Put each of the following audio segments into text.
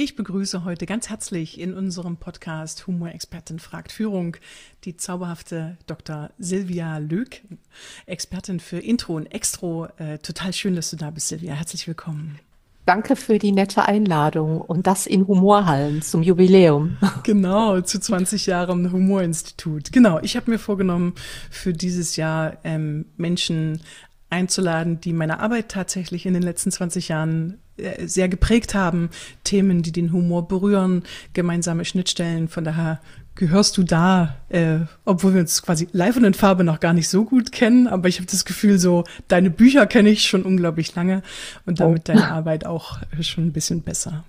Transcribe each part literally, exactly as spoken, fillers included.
Ich begrüße heute ganz herzlich in unserem Podcast Humorexpertin fragt Führung die zauberhafte Doktor Silvia Löck, Expertin für Intro und Extro. Äh, total schön, dass du da bist, Silvia. Herzlich willkommen. Danke für die nette Einladung und das in Humorhallen zum Jubiläum. Genau, zu zwanzig Jahren Humorinstitut. Genau, ich habe mir vorgenommen, für dieses Jahr ähm, Menschen einzuladen, die meine Arbeit tatsächlich in den letzten zwanzig Jahren äh, sehr geprägt haben. Themen, die den Humor berühren, gemeinsame Schnittstellen. Von daher gehörst du da, äh, obwohl wir uns quasi live und in Farbe noch gar nicht so gut kennen. Aber ich habe das Gefühl, so deine Bücher kenne ich schon unglaublich lange und damit oh. deine Arbeit auch schon ein bisschen besser.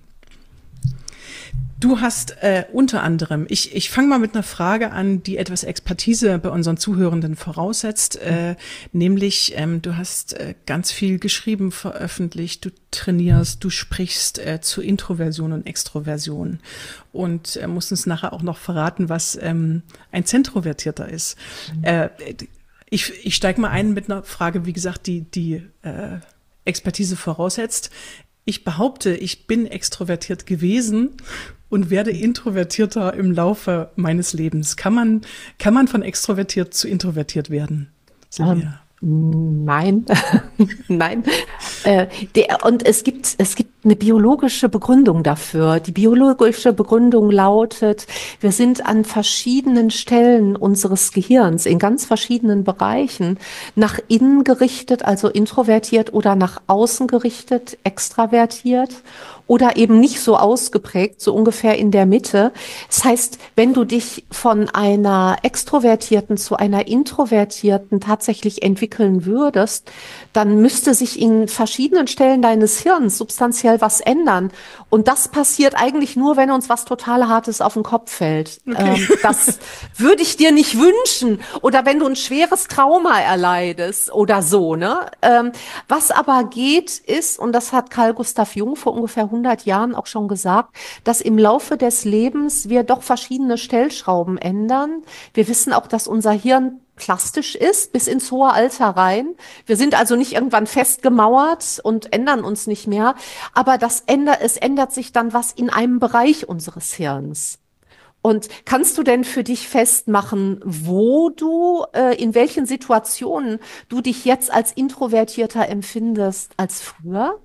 Du hast äh, unter anderem, ich, ich fange mal mit einer Frage an, die etwas Expertise bei unseren Zuhörenden voraussetzt, äh, nämlich ähm, du hast äh, ganz viel geschrieben, veröffentlicht, du trainierst, du sprichst äh, zu Introversion und Extroversion und äh, musst uns nachher auch noch verraten, was ähm, ein Zentrovertierter ist. Mhm. Äh, ich ich steige mal ein mit einer Frage, wie gesagt, die die äh, Expertise voraussetzt. Ich behaupte, ich bin extrovertiert gewesen und werde introvertierter im Laufe meines Lebens. Kann man, kann man von extrovertiert zu introvertiert werden, Silvia? Um, nein, nein. Äh, der, und es gibt, es gibt eine biologische Begründung dafür. Die biologische Begründung lautet, wir sind an verschiedenen Stellen unseres Gehirns, in ganz verschiedenen Bereichen, nach innen gerichtet, also introvertiert, oder nach außen gerichtet, extravertiert. Oder eben nicht so ausgeprägt, so ungefähr in der Mitte. Das heißt, wenn du dich von einer Extrovertierten zu einer Introvertierten tatsächlich entwickeln würdest, dann müsste sich in verschiedenen Stellen deines Hirns substanziell was ändern. Und das passiert eigentlich nur, wenn uns was total Hartes auf den Kopf fällt. Okay. Ähm, das würde ich dir nicht wünschen. Oder wenn du ein schweres Trauma erleidest oder so, ne? Ähm, was aber geht, ist, und das hat Carl Gustav Jung vor ungefähr hundert Jahren auch schon gesagt, dass im Laufe des Lebens wir doch verschiedene Stellschrauben ändern. Wir wissen auch, dass unser Hirn plastisch ist, bis ins hohe Alter rein. Wir sind also nicht irgendwann festgemauert und ändern uns nicht mehr. Aber das ändert, es ändert sich dann was in einem Bereich unseres Hirns. Und kannst du denn für dich festmachen, wo du, äh, in welchen Situationen du dich jetzt als Introvertierter empfindest als früher?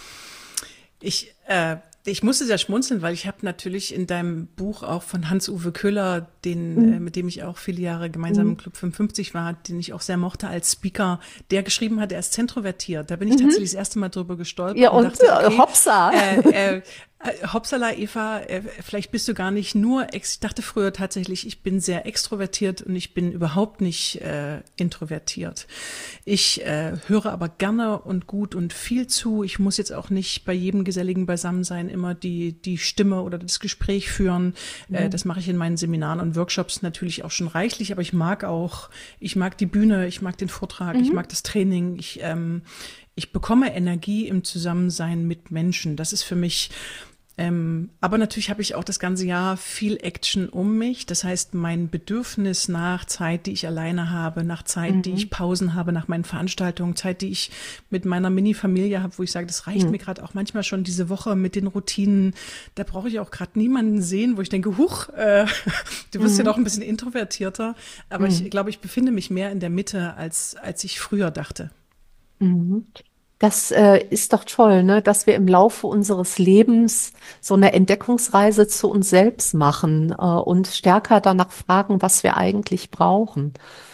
Ich, äh, ich musste sehr schmunzeln, weil ich habe natürlich in deinem Buch auch von Hans-Uwe Köhler, den, mhm. äh, mit dem ich auch viele Jahre gemeinsam im Club fünfundfünfzig war, den ich auch sehr mochte als Speaker, der geschrieben hat, er ist zentrovertiert. Da bin ich mhm. tatsächlich das erste Mal drüber gestolpert. Ja, und, und dachte, okay, Hopsa. Äh, äh, Hopsala, Eva, äh, vielleicht bist du gar nicht nur, ex ich dachte früher tatsächlich, ich bin sehr extrovertiert und ich bin überhaupt nicht äh, introvertiert. Ich äh, höre aber gerne und gut und viel zu. Ich muss jetzt auch nicht bei jedem geselligen Beisammensein immer die die Stimme oder das Gespräch führen. Mhm. Äh, das mache ich in meinen Seminaren und Workshops natürlich auch schon reichlich, aber ich mag auch, ich mag die Bühne, ich mag den Vortrag, mhm. ich mag das Training, ich ähm, ich bekomme Energie im Zusammensein mit Menschen. Das ist für mich Ähm, aber natürlich habe ich auch das ganze Jahr viel Action um mich. Das heißt, mein Bedürfnis nach Zeit, die ich alleine habe, nach Zeit, mhm. die ich Pausen habe, nach meinen Veranstaltungen, Zeit, die ich mit meiner Mini-Familie habe, wo ich sage, das reicht mhm. mir gerade auch manchmal schon diese Woche mit den Routinen. Da brauche ich auch gerade niemanden sehen, wo ich denke, huch, äh, du wirst mhm. ja doch ein bisschen introvertierter. Aber mhm. ich glaube, ich befinde mich mehr in der Mitte, als, als ich früher dachte. Mhm. Das äh, ist doch toll, ne, dass wir im Laufe unseres Lebens so eine Entdeckungsreise zu uns selbst machen äh, und stärker danach fragen, was wir eigentlich brauchen.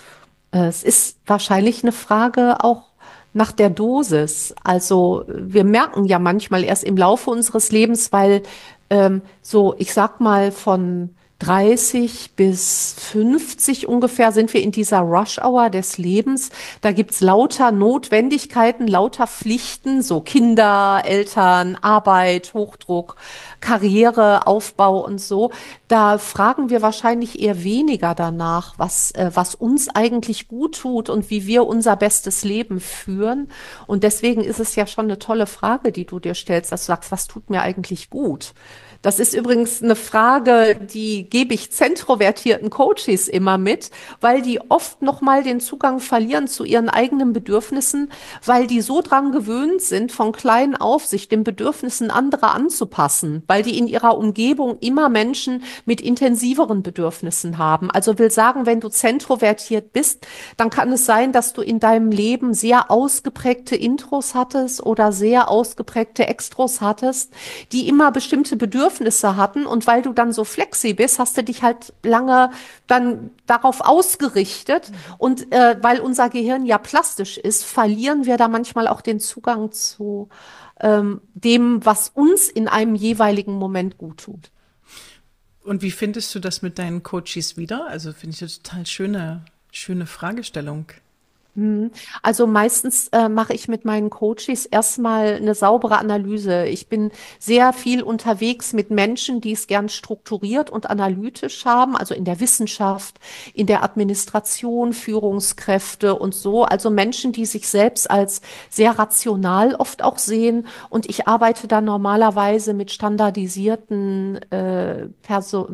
Äh, es ist wahrscheinlich eine Frage auch nach der Dosis. Also wir merken ja manchmal erst im Laufe unseres Lebens, weil ähm, so, ich sag mal, von dreißig bis fünfzig ungefähr sind wir in dieser Rush-Hour des Lebens. Da gibt's lauter Notwendigkeiten, lauter Pflichten, so Kinder, Eltern, Arbeit, Hochdruck, Karriere, Aufbau und so. Da fragen wir wahrscheinlich eher weniger danach, was, äh, was uns eigentlich gut tut und wie wir unser bestes Leben führen. Und deswegen ist es ja schon eine tolle Frage, die du dir stellst, dass du sagst, was tut mir eigentlich gut? Das ist übrigens eine Frage, die gebe ich zentrovertierten Coaches immer mit, weil die oft nochmal den Zugang verlieren zu ihren eigenen Bedürfnissen, weil die so dran gewöhnt sind, von klein auf sich den Bedürfnissen anderer anzupassen, weil die in ihrer Umgebung immer Menschen mit intensiveren Bedürfnissen haben. Also will sagen, wenn du zentrovertiert bist, dann kann es sein, dass du in deinem Leben sehr ausgeprägte Intros hattest oder sehr ausgeprägte Extros hattest, die immer bestimmte Bedürfnisse hatten, und weil du dann so flexi bist, hast du dich halt lange dann darauf ausgerichtet, und äh, weil unser Gehirn ja plastisch ist, verlieren wir da manchmal auch den Zugang zu ähm, dem, was uns in einem jeweiligen Moment gut tut. Und wie findest du das mit deinen Coaches wieder? Also finde ich eine total schöne, schöne Fragestellung. Mhm. Also meistens äh, mache ich mit meinen Coaches erstmal eine saubere Analyse. Ich bin sehr viel unterwegs mit Menschen, die es gern strukturiert und analytisch haben, also in der Wissenschaft, in der Administration, Führungskräfte und so. Also Menschen, die sich selbst als sehr rational oft auch sehen. Und ich arbeite da normalerweise mit standardisierten äh, Perso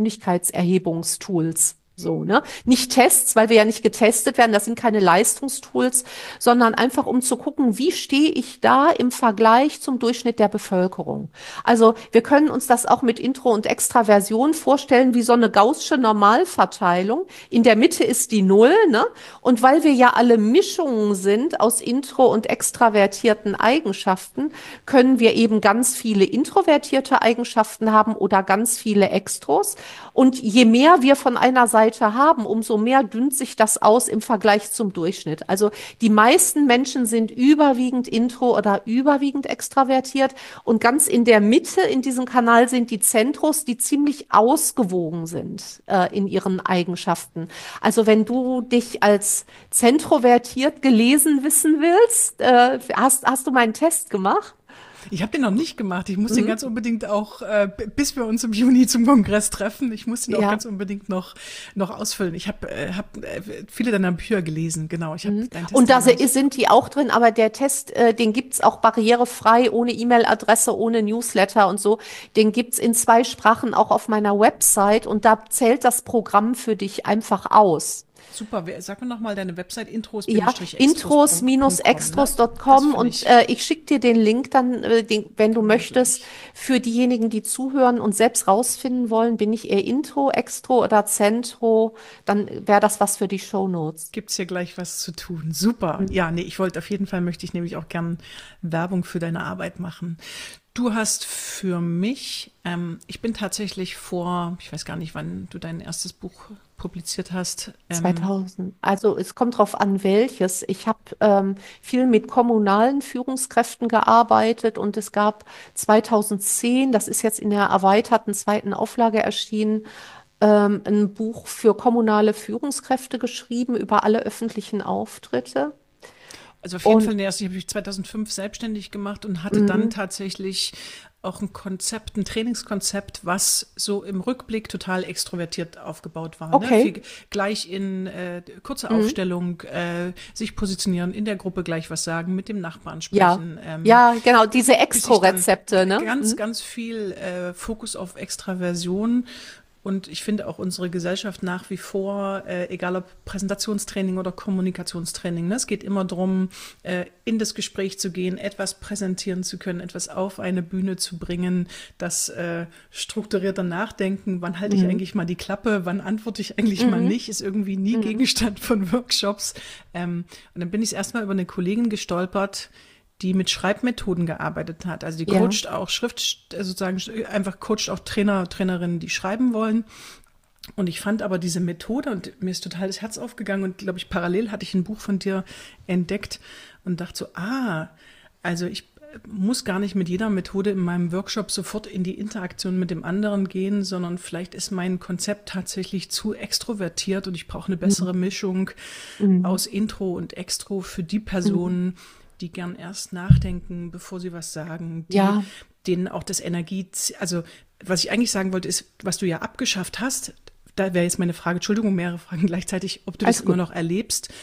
Persönlichkeitserhebungstools. So, ne? Nicht Tests, weil wir ja nicht getestet werden, das sind keine Leistungstools, sondern einfach um zu gucken, wie stehe ich da im Vergleich zum Durchschnitt der Bevölkerung. Also wir können uns das auch mit Intro und Extraversion vorstellen, wie so eine gaußsche Normalverteilung. In der Mitte ist die Null, ne? Und weil wir ja alle Mischungen sind aus intro- und extravertierten Eigenschaften, können wir eben ganz viele introvertierte Eigenschaften haben oder ganz viele Extros. Und je mehr wir von einer Seite haben, umso mehr dünnt sich das aus im Vergleich zum Durchschnitt. Also die meisten Menschen sind überwiegend intro oder überwiegend extravertiert, und ganz in der Mitte in diesem Kanal sind die Zentros, die ziemlich ausgewogen sind äh, in ihren Eigenschaften. Also wenn du dich als zentrovertiert gelesen wissen willst, äh, hast, hast du meinen Test gemacht? Ich habe den noch nicht gemacht. Ich muss mhm. den ganz unbedingt auch, äh, bis wir uns im Juni zum Kongress treffen, ich muss den ja. auch ganz unbedingt noch noch ausfüllen. Ich habe äh, hab, äh, viele deiner Bücher gelesen, genau. Ich hab mhm. Und da sind die auch drin, aber der Test, äh, den gibt's auch barrierefrei, ohne E-Mail-Adresse, ohne Newsletter und so. Den gibt's in zwei Sprachen auch auf meiner Website, und da zählt das Programm für dich einfach aus. Super, sag mir nochmal deine Website, intros Ja, intros Bindestrich extros Punkt com, und äh, ich schicke dir den Link dann, äh, den, wenn du möchtest, für diejenigen, die zuhören und selbst rausfinden wollen, bin ich eher Intro, Extro oder Zentro, dann wäre das was für die Shownotes. Gibt's hier gleich was zu tun. Super. Mhm. Ja, nee, ich wollte auf jeden Fall, möchte ich nämlich auch gern Werbung für deine Arbeit machen. Du hast für mich, ähm, ich bin tatsächlich vor, ich weiß gar nicht, wann du dein erstes Buch publiziert hast. Ähm zweitausend. Also es kommt drauf an, welches. Ich habe ähm, viel mit kommunalen Führungskräften gearbeitet, und es gab zweitausendzehn, das ist jetzt in der erweiterten zweiten Auflage erschienen, ähm, ein Buch für kommunale Führungskräfte geschrieben über alle öffentlichen Auftritte. Also auf jeden und, Fall, nee, also ich habe mich zweitausendfünf selbstständig gemacht und hatte dann tatsächlich auch ein Konzept, ein Trainingskonzept, was so im Rückblick total extrovertiert aufgebaut war. Okay. Ne? Gleich in äh, kurze mhm. Aufstellung, äh, sich positionieren, in der Gruppe gleich was sagen, mit dem Nachbarn sprechen. Ja, ähm, ja genau, diese Extro-Rezepte. Ne? Ganz, mhm. ganz viel äh, Fokus auf Extraversion. Und ich finde auch unsere Gesellschaft nach wie vor, äh, egal ob Präsentationstraining oder Kommunikationstraining, ne, es geht immer darum, äh, in das Gespräch zu gehen, etwas präsentieren zu können, etwas auf eine Bühne zu bringen, das äh, strukturierte Nachdenken, wann halte ich mhm. eigentlich mal die Klappe, wann antworte ich eigentlich mhm. mal nicht, ist irgendwie nie mhm. Gegenstand von Workshops. Ähm, und dann bin ich erstmal über eine Kollegin gestolpert, die mit Schreibmethoden gearbeitet hat. Also die ja. coacht auch Schrift, sozusagen einfach coacht auch Trainer, Trainerinnen, die schreiben wollen. Und ich fand aber diese Methode, und mir ist total das Herz aufgegangen, und glaube ich, parallel hatte ich ein Buch von dir entdeckt und dachte so, ah, also ich muss gar nicht mit jeder Methode in meinem Workshop sofort in die Interaktion mit dem anderen gehen, sondern vielleicht ist mein Konzept tatsächlich zu extrovertiert und ich brauche eine bessere mhm. Mischung mhm. aus Intro und Extro für die Personen, mhm. die gern erst nachdenken, bevor sie was sagen, die, ja. denen auch das Energie, also was ich eigentlich sagen wollte, ist, was du ja abgeschafft hast, da wäre jetzt meine Frage, Entschuldigung, mehrere Fragen gleichzeitig, ob du Alles das gut. immer noch erlebst,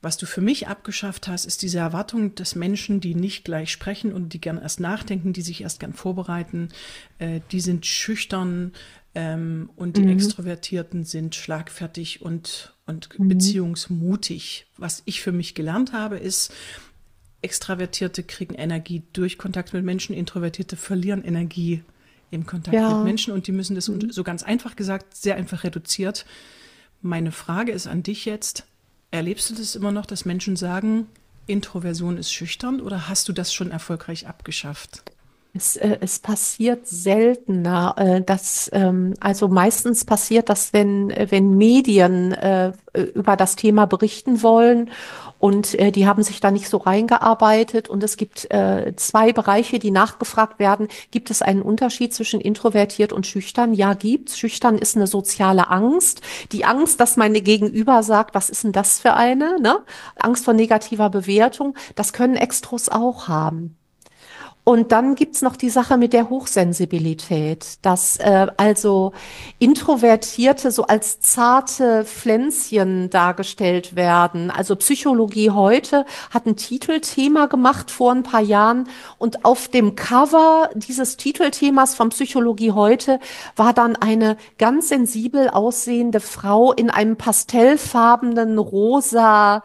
Was du für mich abgeschafft hast, ist diese Erwartung, dass Menschen, die nicht gleich sprechen und die gern erst nachdenken, die sich erst gern vorbereiten, äh, die sind schüchtern, ähm, und die Mhm. Extrovertierten sind schlagfertig und, und Mhm. beziehungsmutig. Was ich für mich gelernt habe, ist, Extravertierte kriegen Energie durch Kontakt mit Menschen, Introvertierte verlieren Energie im Kontakt Ja. mit Menschen und die müssen das, und Mhm. so ganz einfach gesagt, sehr einfach reduziert. Meine Frage ist an dich jetzt, erlebst du das immer noch, dass Menschen sagen, Introversion ist schüchtern, oder hast du das schon erfolgreich abgeschafft? Es, äh, es passiert seltener. Äh, dass, ähm, also meistens passiert das, wenn, äh, wenn Medien äh, über das Thema berichten wollen und äh, die haben sich da nicht so reingearbeitet. Und es gibt äh, zwei Bereiche, die nachgefragt werden. Gibt es einen Unterschied zwischen introvertiert und schüchtern? Ja, gibt's. Schüchtern ist eine soziale Angst. Die Angst, dass meine Gegenüber sagt, was ist denn das für eine? Ne? Angst vor negativer Bewertung. Das können Extros auch haben. Und dann gibt's noch die Sache mit der Hochsensibilität, dass äh, also Introvertierte so als zarte Pflänzchen dargestellt werden. Also Psychologie heute hat ein Titelthema gemacht vor ein paar Jahren und auf dem Cover dieses Titelthemas von Psychologie heute war dann eine ganz sensibel aussehende Frau in einem pastellfarbenen rosa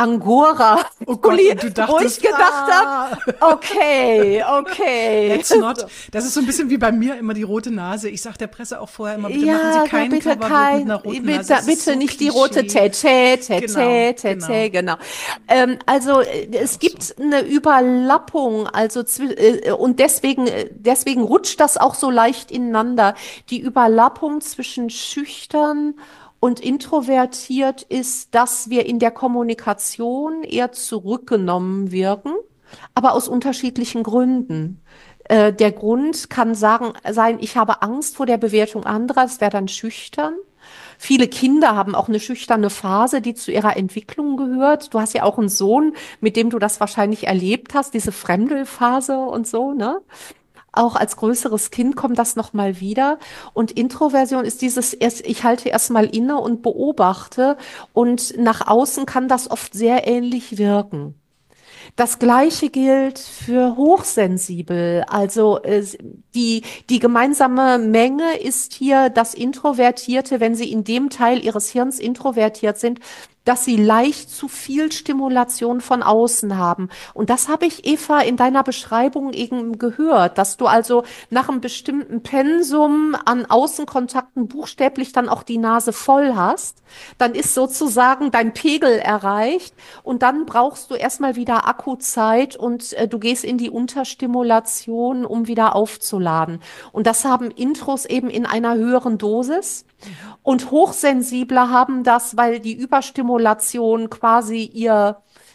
Oh Gott, Angora-Pulli, und du wo ich dachtest, gedacht ah, habe, okay, okay. that's not. Das ist so ein bisschen wie bei mir immer die rote Nase. Ich sage der Presse auch vorher immer, bitte machen Ja, Sie kein bitte Coverbild mit kein, einer roten bitte, Nase. Das ist bitte so nicht die rote Klischee. Tete, Genau, Tete, Tete, genau. genau. Ähm, also äh, es Auch so. gibt eine Überlappung, also zwi- äh, und deswegen, äh, deswegen rutscht das auch so leicht ineinander. Die Überlappung zwischen schüchtern und introvertiert ist, dass wir in der Kommunikation eher zurückgenommen wirken, aber aus unterschiedlichen Gründen. Äh, der Grund kann sagen, sein, ich habe Angst vor der Bewertung anderer, das wäre dann schüchtern. Viele Kinder haben auch eine schüchterne Phase, die zu ihrer Entwicklung gehört. Du hast ja auch einen Sohn, mit dem du das wahrscheinlich erlebt hast, diese Fremdelphase und so, ne? Auch als größeres Kind kommt das noch mal wieder. Und Introversion ist dieses erst, ich halte erst mal inne und beobachte. Und nach außen kann das oft sehr ähnlich wirken. Das Gleiche gilt für hochsensibel. Also äh, die, die gemeinsame Menge ist hier das Introvertierte, wenn sie in dem Teil ihres Hirns introvertiert sind, dass sie leicht zu viel Stimulation von außen haben. Und das habe ich, Eva, in deiner Beschreibung eben gehört, dass du also nach einem bestimmten Pensum an Außenkontakten buchstäblich dann auch die Nase voll hast. Dann ist sozusagen dein Pegel erreicht und dann brauchst du erstmal wieder Akkuzeit und äh, du gehst in die Unterstimulation, um wieder aufzuladen. Und das haben Intros eben in einer höheren Dosis. Und Hochsensible haben das, weil die Überstimulation quasi ihr,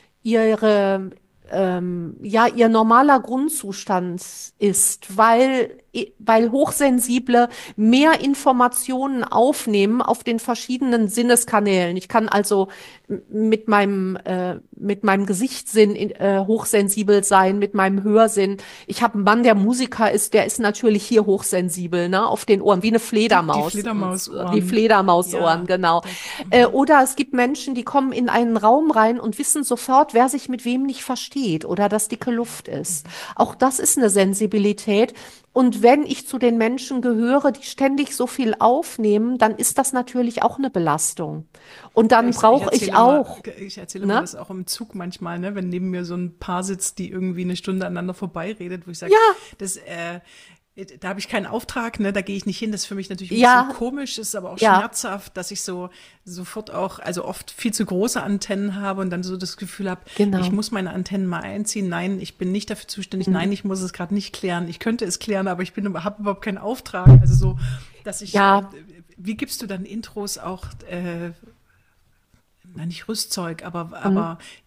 ihre, ähm, ja, ihr normaler Grundzustand ist, weil, weil Hochsensible mehr Informationen aufnehmen auf den verschiedenen Sinneskanälen. Ich kann also mit meinem, äh, mit meinem Gesichtssinn äh, hochsensibel sein, mit meinem Hörsinn. Ich habe einen Mann, der Musiker ist, der ist natürlich hier hochsensibel, ne, auf den Ohren, wie eine Die, die Fledermaus. Fledermausohren. Die Fledermausohren, Ja, genau. das, Äh, oder es gibt Menschen, die kommen in einen Raum rein und wissen sofort, wer sich mit wem nicht versteht oder dass dicke Luft ist. Auch das ist eine Sensibilität. Und wenn ich zu den Menschen gehöre, die ständig so viel aufnehmen, dann ist das natürlich auch eine Belastung. Und dann Ich, ich brauche ich erzähle immer, auch, ich erzähle immer ne? das auch im Zug manchmal, ne, wenn neben mir so ein Paar sitzt, die irgendwie eine Stunde aneinander vorbeiredet, wo ich sage, Ja, das, äh, da habe ich keinen Auftrag, ne, da gehe ich nicht hin. Das ist für mich natürlich ein ja, bisschen komisch, ist aber auch ja, schmerzhaft, dass ich so sofort auch, also oft viel zu große Antennen habe und dann so das Gefühl habe, ich genau. muss meine Antennen mal einziehen. Nein, ich bin nicht dafür zuständig. Mhm. Nein, ich muss es gerade nicht klären. Ich könnte es klären, aber ich bin habe überhaupt keinen Auftrag. Also so, dass ich, äh, Ja, wie gibst du dann Intros auch, äh, na, nicht Rüstzeug, aber, mhm. aber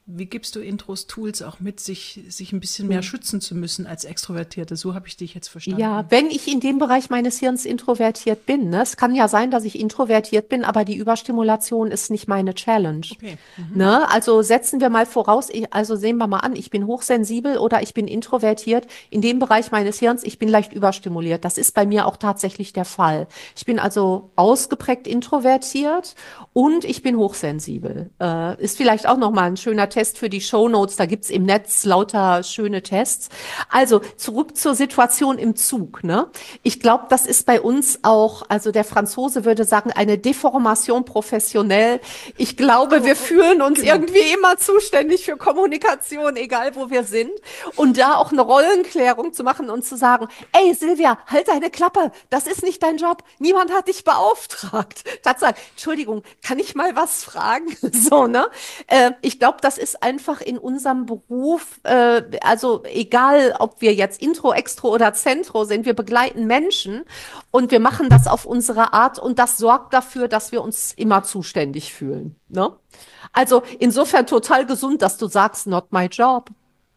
wie gibst du Intros Tools auch mit, sich, sich ein bisschen mehr schützen zu müssen als Extrovertierte? So habe ich dich jetzt Ja, verstanden. wenn ich in dem Bereich meines Hirns introvertiert bin, ne? Es kann ja sein, dass ich introvertiert bin, aber die Überstimulation ist nicht meine Challenge. Okay. Mhm. Ne? Also setzen wir mal voraus, ich, also sehen wir mal an, ich bin hochsensibel oder ich bin introvertiert. In dem Bereich meines Hirns, ich bin leicht überstimuliert. Das ist bei mir auch tatsächlich der Fall. Ich bin also ausgeprägt introvertiert und ich bin hochsensibel. Äh, ist vielleicht auch nochmal ein schöner Test für die Shownotes. Da gibt's im Netz lauter schöne Tests. Also zurück zur Situation im Zug. Ne? Ich glaube, das ist bei uns auch, also der Franzose würde sagen, eine Deformation professionell. Ich glaube, wir fühlen uns Genau. irgendwie immer zuständig für Kommunikation, egal wo wir sind. Und da auch eine Rollenklärung zu machen und zu sagen, ey Silvia, halt deine Klappe, das ist nicht dein Job, niemand hat dich beauftragt. Tatsache, Entschuldigung, kann ich mal was fragen? So, ne? Äh, ich glaube, das ist einfach in unserem Beruf, äh, also egal, ob wir jetzt Intro, Extro oder Zentro sind, wir begleiten Menschen und wir machen das auf unsere Art und das sorgt dafür, dass wir uns immer zuständig fühlen. Ne? Also insofern total gesund, dass du sagst, not my job.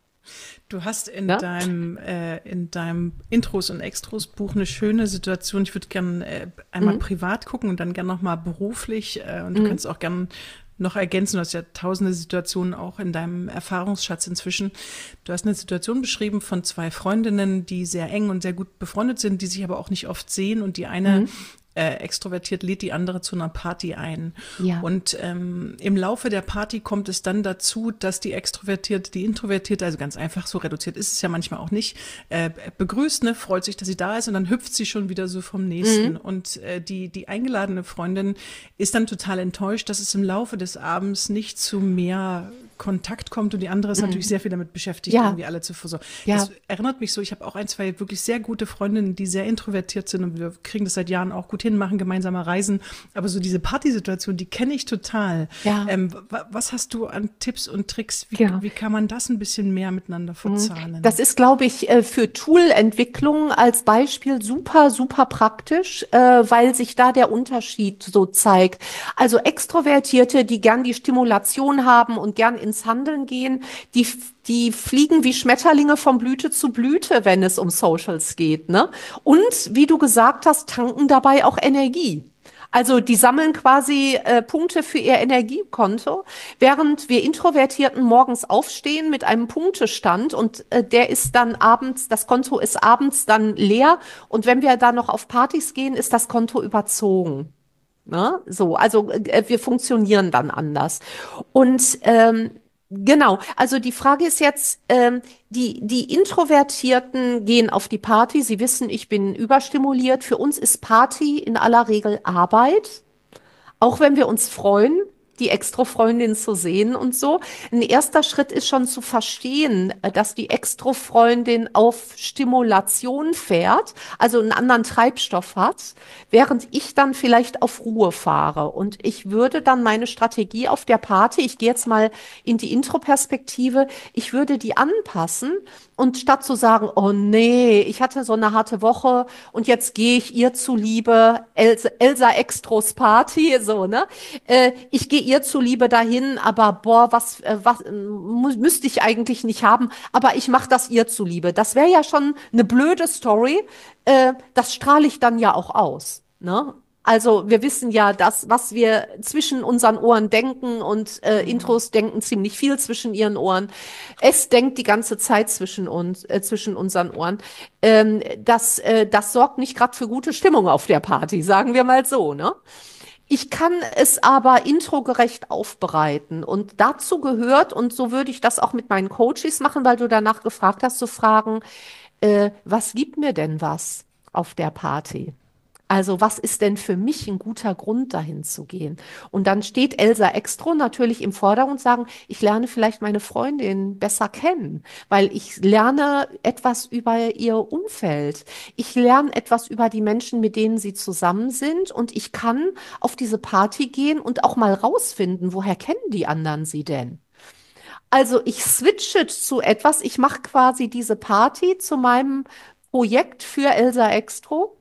Du hast in Ne? deinem, äh, in deinem Intros und Extros Buch eine schöne Situation. Ich würde gern äh, einmal Mhm. privat gucken und dann gern nochmal beruflich. Äh, und du Mhm. kannst auch gern noch ergänzen. Du hast ja tausende Situationen auch in deinem Erfahrungsschatz inzwischen. Du hast eine Situation beschrieben von zwei Freundinnen, die sehr eng und sehr gut befreundet sind, die sich aber auch nicht oft sehen. Und die eine Mhm. äh, extrovertiert lädt die andere zu einer Party ein. Ja. Und ähm, im Laufe der Party kommt es dann dazu, dass die Extrovertierte, die Introvertierte, also ganz einfach, so reduziert ist es ja manchmal auch nicht, äh, begrüßt, ne, freut sich, dass sie da ist und dann hüpft sie schon wieder so vom Nächsten. Mhm. Und äh, die, die eingeladene Freundin ist dann total enttäuscht, dass es im Laufe des Abends nicht zu mehr Kontakt kommt und die andere ist Mhm. natürlich sehr viel damit beschäftigt, Ja. irgendwie alle zu versorgen. Ja. Das erinnert mich so, ich habe auch ein, zwei wirklich sehr gute Freundinnen, die sehr introvertiert sind und wir kriegen das seit Jahren auch gut hin, machen gemeinsame Reisen, aber so diese Partysituation, die kenne ich total. Ja. Ähm, wa- was hast du an Tipps und Tricks? Wie, Ja. wie kann man das ein bisschen mehr miteinander verzahnen? Das ist, glaube ich, äh, für Toolentwicklung als Beispiel super, super praktisch, äh, weil sich da der Unterschied so zeigt. Also Extrovertierte, die gern die Stimulation haben und gern ins Handeln gehen, die, die fliegen wie Schmetterlinge von Blüte zu Blüte, wenn es um Socials geht, ne? Und wie du gesagt hast, tanken dabei auch Energie. Also die sammeln quasi äh, Punkte für ihr Energiekonto, während wir Introvertierten morgens aufstehen mit einem Punktestand und äh, der ist dann abends, das Konto ist abends dann leer und wenn wir dann noch auf Partys gehen, ist das Konto überzogen. Ne? So, also äh, wir funktionieren dann anders. Und ähm, genau, also die Frage ist jetzt, ähm, die, die Introvertierten gehen auf die Party, sie wissen, ich bin überstimuliert. Für uns ist Party in aller Regel Arbeit. Auch wenn wir uns freuen, die Extra-Freundin zu sehen und so. Ein erster Schritt ist schon zu verstehen, äh, dass die Extra-Freundin auf Stimulation fährt, also einen anderen Treibstoff hat, während ich dann vielleicht auf Ruhe fahre. Und ich würde dann meine Strategie auf der Party, ich gehe jetzt mal in die Intro-Perspektive, ich würde die anpassen und statt zu sagen, oh nee, ich hatte so eine harte Woche und jetzt gehe ich ihr zuliebe Elsa, Elsa Extros Party, so, ne? Äh, ich gehe ihr zuliebe dahin, aber boah, was, äh, was äh, mu- müsste ich eigentlich nicht haben, aber ich mache das ihr zuliebe. Das wäre ja schon eine blöde Story. Äh, das strahle ich dann ja auch aus, ne? Also wir wissen ja, dass was wir zwischen unseren Ohren denken und äh, Intros denken ziemlich viel zwischen ihren Ohren. Es denkt die ganze Zeit zwischen uns, äh, zwischen unseren Ohren. Ähm, das, äh, das sorgt nicht gerade für gute Stimmung auf der Party, sagen wir mal so, ne? Ich kann es aber introgerecht aufbereiten und dazu gehört, und so würde ich das auch mit meinen Coaches machen, weil du danach gefragt hast, zu fragen, äh, was gibt mir denn was auf der Party? Also was ist denn für mich ein guter Grund, dahin zu gehen? Und dann steht Elsa Extro natürlich im Vordergrund und sagen, ich lerne vielleicht meine Freundin besser kennen, weil ich lerne etwas über ihr Umfeld. Ich lerne etwas über die Menschen, mit denen sie zusammen sind und ich kann auf diese Party gehen und auch mal rausfinden, woher kennen die anderen sie denn? Also ich switche zu etwas, ich mache quasi diese Party zu meinem Projekt für Elsa Extro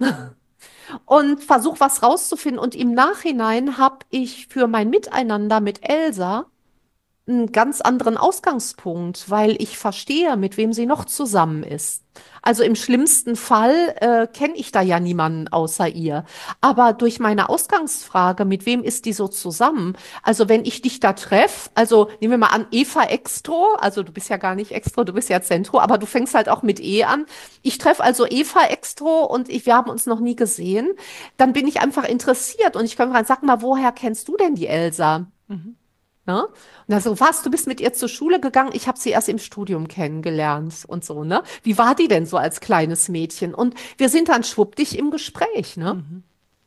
und versuche was rauszufinden. Und im Nachhinein habe ich für mein Miteinander mit Elsa einen ganz anderen Ausgangspunkt, weil ich verstehe, mit wem sie noch zusammen ist. Also im schlimmsten Fall äh, kenne ich da ja niemanden außer ihr. Aber durch meine Ausgangsfrage, mit wem ist die so zusammen? Also wenn ich dich da treffe, also nehmen wir mal an, Eva Extro, also du bist ja gar nicht Extro, du bist ja Zentro, aber du fängst halt auch mit E an. Ich treffe also Eva Extro und ich, wir haben uns noch nie gesehen. Dann bin ich einfach interessiert und ich komme rein, sag mal, woher kennst du denn die Elsa? Mhm. Ne? Und dann so, was, du bist mit ihr zur Schule gegangen? Ich habe sie erst im Studium kennengelernt und so, ne? Wie war die denn so als kleines Mädchen? Und wir sind dann schwuppdig im Gespräch, ne? Mhm.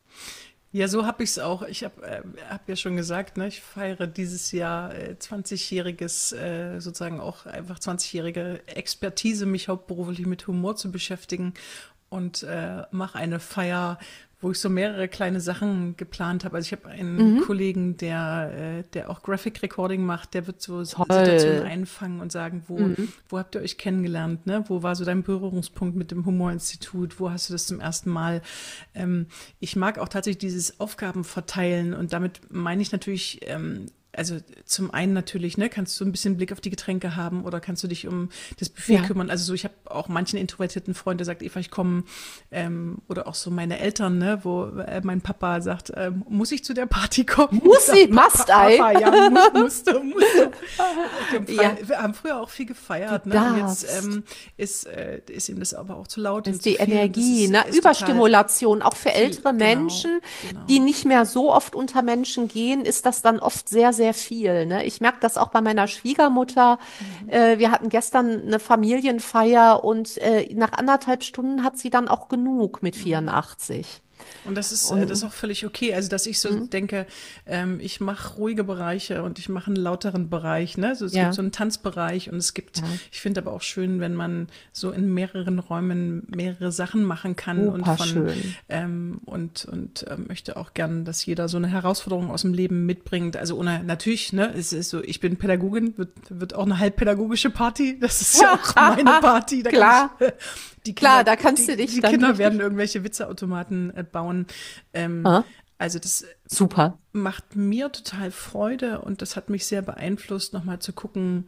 Ja, so habe ich es auch. Ich habe äh, hab ja schon gesagt, ne, ich feiere dieses Jahr äh, zwanzigjähriges, äh, sozusagen auch einfach zwanzigjährige Expertise, mich hauptberuflich mit Humor zu beschäftigen und äh, mache eine Feier, wo ich so mehrere kleine Sachen geplant habe. Also ich habe einen Mhm. Kollegen, der, äh, der auch Graphic Recording macht, der wird so S- Situationen Toll. einfangen und sagen, wo, Mhm. wo habt ihr euch kennengelernt, ne? Wo war so dein Berührungspunkt mit dem Humorinstitut? Wo hast du das zum ersten Mal? Ähm, ich mag auch tatsächlich dieses Aufgaben verteilen und damit meine ich natürlich, ähm, also zum einen natürlich, ne, kannst du ein bisschen Blick auf die Getränke haben oder kannst du dich um das Buffet Ja. kümmern. Also so, ich habe auch manchen introvertierten Freund, der sagt, Eva, ich komme, ähm, oder auch so meine Eltern, ne, wo äh, mein Papa sagt, ähm, muss ich zu der Party kommen? Ich Muss sie, sag, Papa, must I? Papa, ja, muss, musste, musste. Wir haben, Ja, frei, wir haben früher auch viel du gefeiert, ne, und jetzt darfst. ähm, ist, äh, ist ihm das aber auch zu laut Das und ist zu die viel und das Energie, ist, ne? ist total Überstimulation, auch für viel, ältere genau, Menschen, die genau. nicht mehr so oft unter Menschen gehen, ist das dann oft sehr, sehr viel, ne? Ich merke das auch bei meiner Schwiegermutter. Mhm. Äh, wir hatten gestern eine Familienfeier und äh, nach anderthalb Stunden hat sie dann auch genug mit Mhm. vierundachtzig. Und das ist, äh, das ist Und auch völlig okay. Also, dass ich so mm, denke, ähm, ich mache ruhige Bereiche und ich mache einen lauteren Bereich. Ne? So, es gibt ja, so einen Tanzbereich und es gibt, ja, ich finde aber auch schön, wenn man so in mehreren Räumen mehrere Sachen machen kann und super von schön. ähm, und und ähm, möchte auch gern, dass jeder so eine Herausforderung aus dem Leben mitbringt. Also ohne natürlich, ne, es ist so, ich bin Pädagogin, wird, wird auch eine halbpädagogische Party. Das ist ja auch meine Party. Da kann Klar, ich die klar, Kinder, da kannst du die, dich die dann Kinder werden richtig. irgendwelche Witzeautomaten äh, bauen. Ähm, Ah, also das super. macht mir total Freude und das hat mich sehr beeinflusst, nochmal zu gucken,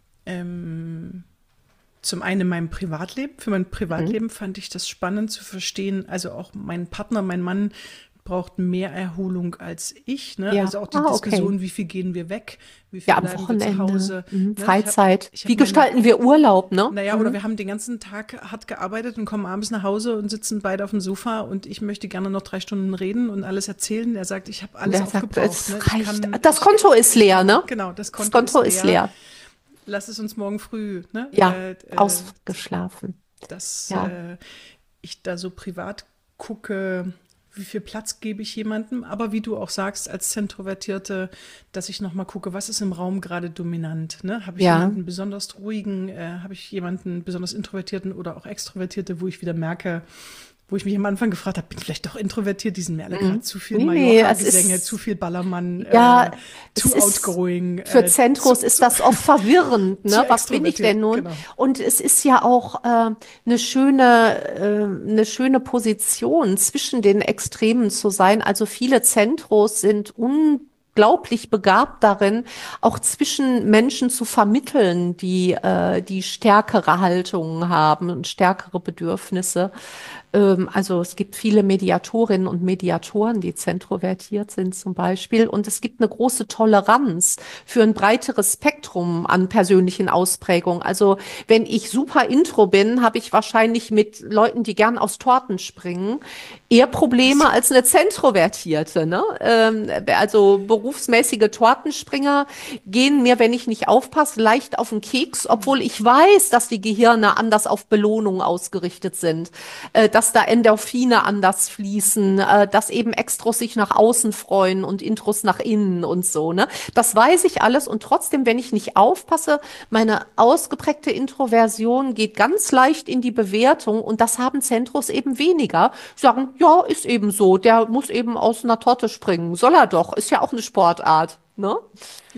ähm, zum einen in meinem Privatleben. Für mein Mhm. Privatleben fand ich das spannend zu verstehen. Also auch mein Partner, mein Mann braucht mehr Erholung als ich. Ne? Ja, Also auch die ah, okay. Diskussion, wie viel gehen wir weg, wie viel Ja, am bleiben wir zu Wochenende, Hause. mhm. Ne? Ich habe Freizeit. ich Wie hab meine gestalten wir Urlaub, ne? naja, oder Mhm. wir haben den ganzen Tag hart gearbeitet und kommen abends nach Hause und sitzen beide auf dem Sofa und ich möchte gerne noch drei Stunden reden und alles erzählen. Er sagt, ich habe Und alles er sagt, aufgebraucht. Ne? es Ich reicht. kann, Das ich, Konto ist ich leer, kann, ne? genau, das Das Konto Konto ist ist leer. leer. Lass es uns morgen früh, ne? Ja, Äh, äh, ausgeschlafen. dass Ja, äh, ich da so privat gucke, wie viel Platz gebe ich jemandem, aber wie du auch sagst, als Zentrovertierte, dass ich nochmal gucke, was ist im Raum gerade dominant, ne? Habe ich ja. jemanden besonders ruhigen, äh, habe ich jemanden besonders introvertierten oder auch extrovertierte, wo ich wieder merke, wo ich mich am Anfang gefragt habe, bin ich vielleicht doch introvertiert, die sind mir alle gerade Mhm. zu viel Nee, nee, es Mallorca-Gesänge, zu ist, viel Ballermann, ja, äh, es zu ist, outgoing, für äh, zu, Zentros ist zu, das oft verwirrend, zu ne? Was bin ich denn extrovertiert, nun? genau. Und es ist ja auch äh, eine schöne, äh, eine schöne Position zwischen den Extremen zu sein. Also viele Zentros sind unglaublich begabt darin, auch zwischen Menschen zu vermitteln, die, äh, die stärkere Haltungen haben und stärkere Bedürfnisse. Ähm, also es gibt viele Mediatorinnen und Mediatoren, die zentrovertiert sind zum Beispiel. Und es gibt eine große Toleranz für ein breiteres Spektrum an persönlichen Ausprägungen. Also wenn ich super intro bin, habe ich wahrscheinlich mit Leuten, die gern aus Torten springen, eher Probleme als eine Zentrovertierte. Ne? Ähm, also berufsmäßige Tortenspringer gehen mir, wenn ich nicht aufpasse, leicht auf den Keks, obwohl ich weiß, dass die Gehirne anders auf Belohnung ausgerichtet sind, äh, dass da Endorphine anders fließen, äh, dass eben Extros sich nach außen freuen und Intros nach innen und so. Ne? Das weiß ich alles und trotzdem, wenn ich nicht aufpasse, meine ausgeprägte Introversion geht ganz leicht in die Bewertung und das haben Zentros eben weniger. Sie sagen, ja, ist eben so, der muss eben aus einer Torte springen. Soll er doch, ist ja auch eine Sportart. Ne? Ja.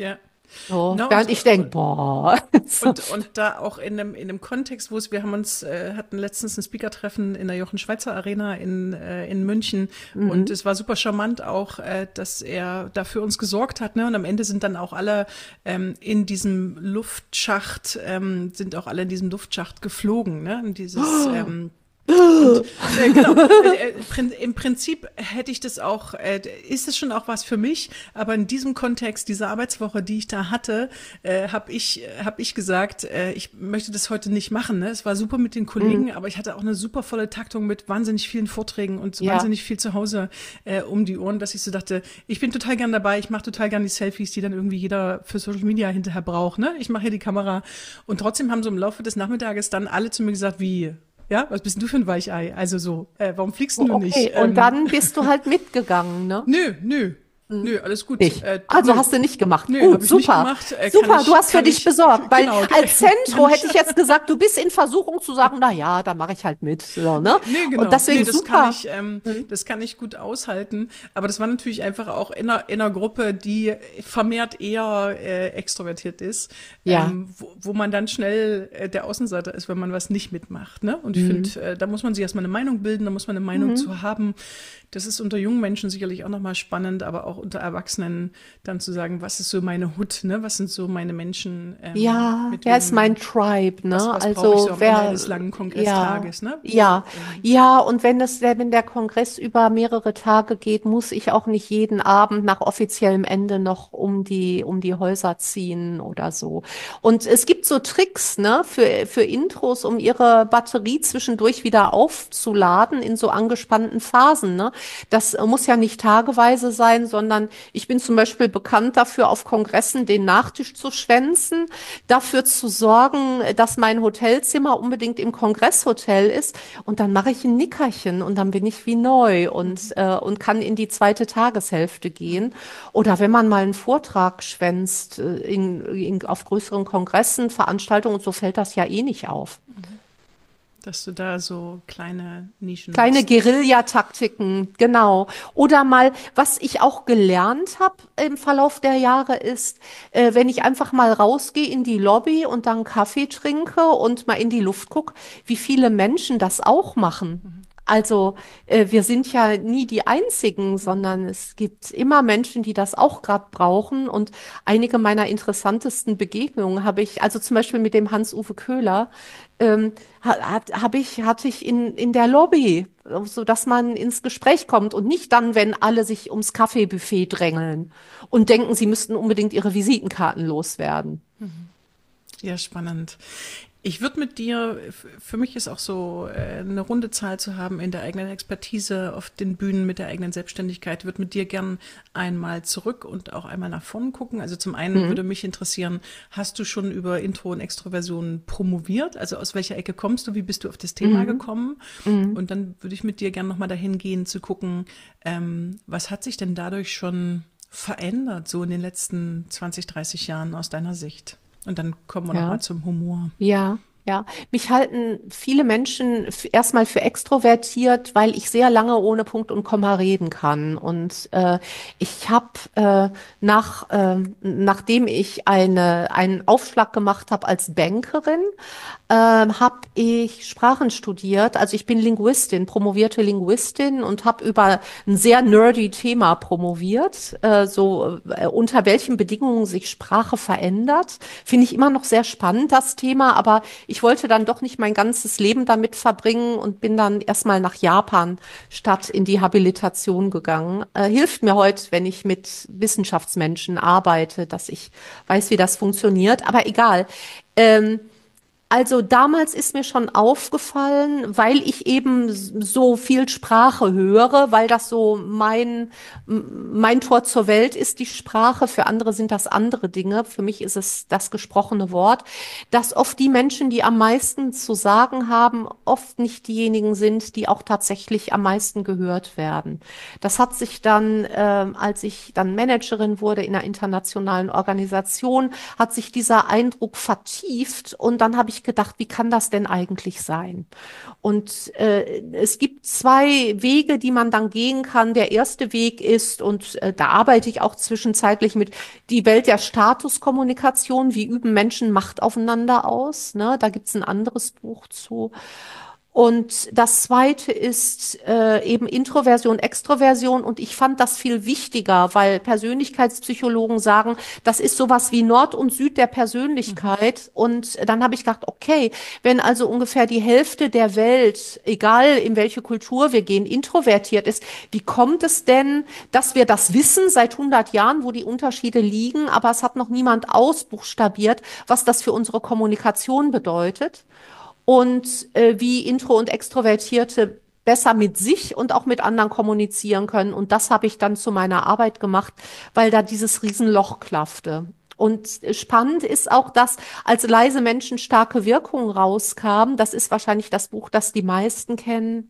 So, Na, während und, ich denke, boah. So. Und, und da auch in einem, in einem Kontext, wo es, wir haben uns, äh, hatten letztens ein Speaker-Treffen in der Jochen Schweizer Arena in, äh, in München und Mhm. es war super charmant auch, äh, dass er da für uns gesorgt hat, ne? Und am Ende sind dann auch alle ähm, in diesem Luftschacht, ähm, sind auch alle in diesem Luftschacht geflogen, ne? Und dieses, ähm, und äh, genau, äh, prin- im Prinzip hätte ich das auch, äh, ist es schon auch was für mich, aber in diesem Kontext, dieser Arbeitswoche, die ich da hatte, äh, habe ich, hab ich gesagt, äh, ich möchte das heute nicht machen. Ne? Es war super mit den Mhm. Kollegen, aber ich hatte auch eine super volle Taktung mit wahnsinnig vielen Vorträgen und so Ja. wahnsinnig viel zu Hause äh, um die Ohren, dass ich so dachte, ich bin total gern dabei, ich mache total gern die Selfies, die dann irgendwie jeder für Social Media hinterher braucht. Ne? Ich mache hier die Kamera und trotzdem haben so im Laufe des Nachmittages dann alle zu mir gesagt, wie, ja, was bist denn du für ein Weichei? Also so, äh, warum fliegst denn du nicht? Okay, und Ähm, dann bist du halt mitgegangen, ne? nö, nö, nö, alles gut. Nicht. Äh, Also nö, hast du nicht gemacht. nö, Gut, habe ich nicht super. gemacht. Äh, kann Super, ich, du hast für kann dich ich, besorgt, weil genau, als kann Zentro ich, hätte ich jetzt gesagt, du bist in Versuchung zu sagen, na ja, da mache ich halt mit, so, ne? nee, Und genau. deswegen Nee, das kann super. ich, ähm, Mhm. das kann ich gut aushalten. Aber das war natürlich einfach auch in einer, in einer Gruppe, die vermehrt eher äh, extrovertiert ist, Ja. ähm, wo, wo man dann schnell äh, der Außenseiter ist, wenn man was nicht mitmacht. Ne? Und ich Mhm. finde, äh, da muss man sich erstmal eine Meinung bilden, da muss man eine Meinung Mhm. zu haben. Das ist unter jungen Menschen sicherlich auch nochmal spannend, aber auch unter Erwachsenen dann zu sagen, was ist so meine Hut, ne? Was sind so meine Menschen, ähm, Ja, mit wer ist mein wem, Tribe, was, ne? was brauche ich so Also am Ende wer, eines langen ja, Kongresstages, ne? ja, Ähm, ja, und wenn es, wenn der Kongress über mehrere Tage geht, muss ich auch nicht jeden Abend nach offiziellem Ende noch um die, um die Häuser ziehen oder so. Und es gibt so Tricks, ne, für, für Intros, um ihre Batterie zwischendurch wieder aufzuladen in so angespannten Phasen, ne? Das äh, muss ja nicht tageweise sein, sondern ich bin zum Beispiel bekannt dafür, auf Kongressen den Nachtisch zu schwänzen, dafür zu sorgen, dass mein Hotelzimmer unbedingt im Kongresshotel ist. Und dann mache ich ein Nickerchen und dann bin ich wie neu und, äh, und kann in die zweite Tageshälfte gehen. Oder wenn man mal einen Vortrag schwänzt, äh, in, in, auf größeren Kongressen, Veranstaltungen und so fällt das ja eh nicht auf. dass du da so kleine Nischen Kleine machst. Guerillataktiken, genau. Oder mal, was ich auch gelernt habe im Verlauf der Jahre ist, äh, wenn ich einfach mal rausgehe in die Lobby und dann Kaffee trinke und mal in die Luft gucke, wie viele Menschen das auch machen. Also äh, wir sind ja nie die Einzigen, sondern es gibt immer Menschen, die das auch gerade brauchen. Und einige meiner interessantesten Begegnungen habe ich, also zum Beispiel mit dem Hans-Uwe Köhler, ähm, hat, hab ich, hatte ich in, in der Lobby, so dass man ins Gespräch kommt und nicht dann, wenn alle sich ums Kaffeebuffet drängeln und denken, sie müssten unbedingt ihre Visitenkarten loswerden. Ja, spannend. Ich würde mit dir, f- für mich ist auch so äh, eine runde Zahl zu haben in der eigenen Expertise auf den Bühnen mit der eigenen Selbstständigkeit, würde mit dir gern einmal zurück und auch einmal nach vorn gucken. Also zum einen Mhm. würde mich interessieren, hast du schon über Intro und Extroversion promoviert? Also aus welcher Ecke kommst du? Wie bist du auf das Thema Mhm. gekommen? Mhm. Und dann würde ich mit dir gern nochmal dahin gehen zu gucken, ähm, was hat sich denn dadurch schon verändert, so in den letzten zwanzig, dreißig Jahren aus deiner Sicht? Und dann kommen wir Ja. nochmal zum Humor. Ja, ja. Mich halten viele Menschen f- erstmal für extrovertiert, weil ich sehr lange ohne Punkt und Komma reden kann. Und äh, ich habe äh, nach, äh, nachdem ich eine, einen Aufschlag gemacht habe als Bankerin, ähm, habe ich Sprachen studiert. Also ich bin Linguistin, promovierte Linguistin und habe über ein sehr nerdy Thema promoviert. Äh, so äh, unter welchen Bedingungen sich Sprache verändert, finde ich immer noch sehr spannend, das Thema. Aber ich wollte dann doch nicht mein ganzes Leben damit verbringen und bin dann erstmal nach Japan statt in die Habilitation gegangen. Äh, hilft mir heute, wenn ich mit Wissenschaftsmenschen arbeite, dass ich weiß, wie das funktioniert. Aber egal. Ähm, also damals ist mir schon aufgefallen, weil ich eben so viel Sprache höre, weil das so mein, mein Tor zur Welt ist, die Sprache. Für andere sind das andere Dinge. Für mich ist es das gesprochene Wort, dass oft die Menschen, die am meisten zu sagen haben, oft nicht diejenigen sind, die auch tatsächlich am meisten gehört werden. Das hat sich dann, ähm, als ich dann Managerin wurde in einer internationalen Organisation, hat sich dieser Eindruck vertieft und dann habe ich ich gedacht, wie kann das denn eigentlich sein? Und äh, es gibt zwei Wege, die man dann gehen kann. Der erste Weg ist, und äh, da arbeite ich auch zwischenzeitlich mit, die Welt der Statuskommunikation. Wie üben Menschen Macht aufeinander aus? Ne? Da gibt's ein anderes Buch zu. Und das zweite ist äh, eben Introversion, Extroversion. Und ich fand das viel wichtiger, weil Persönlichkeitspsychologen sagen, das ist sowas wie Nord und Süd der Persönlichkeit. Und dann habe ich gedacht, okay, wenn also ungefähr die Hälfte der Welt, egal in welche Kultur wir gehen, introvertiert ist, wie kommt es denn, dass wir das wissen seit hundert Jahren, wo die Unterschiede liegen, aber es hat noch niemand ausbuchstabiert, was das für unsere Kommunikation bedeutet? Und äh, wie Intro- und Extrovertierte besser mit sich und auch mit anderen kommunizieren können. Und das habe ich dann zu meiner Arbeit gemacht, weil da dieses Riesenloch klaffte. Und spannend ist auch, dass als leise Menschen starke Wirkung rauskam, das ist wahrscheinlich das Buch, das die meisten kennen,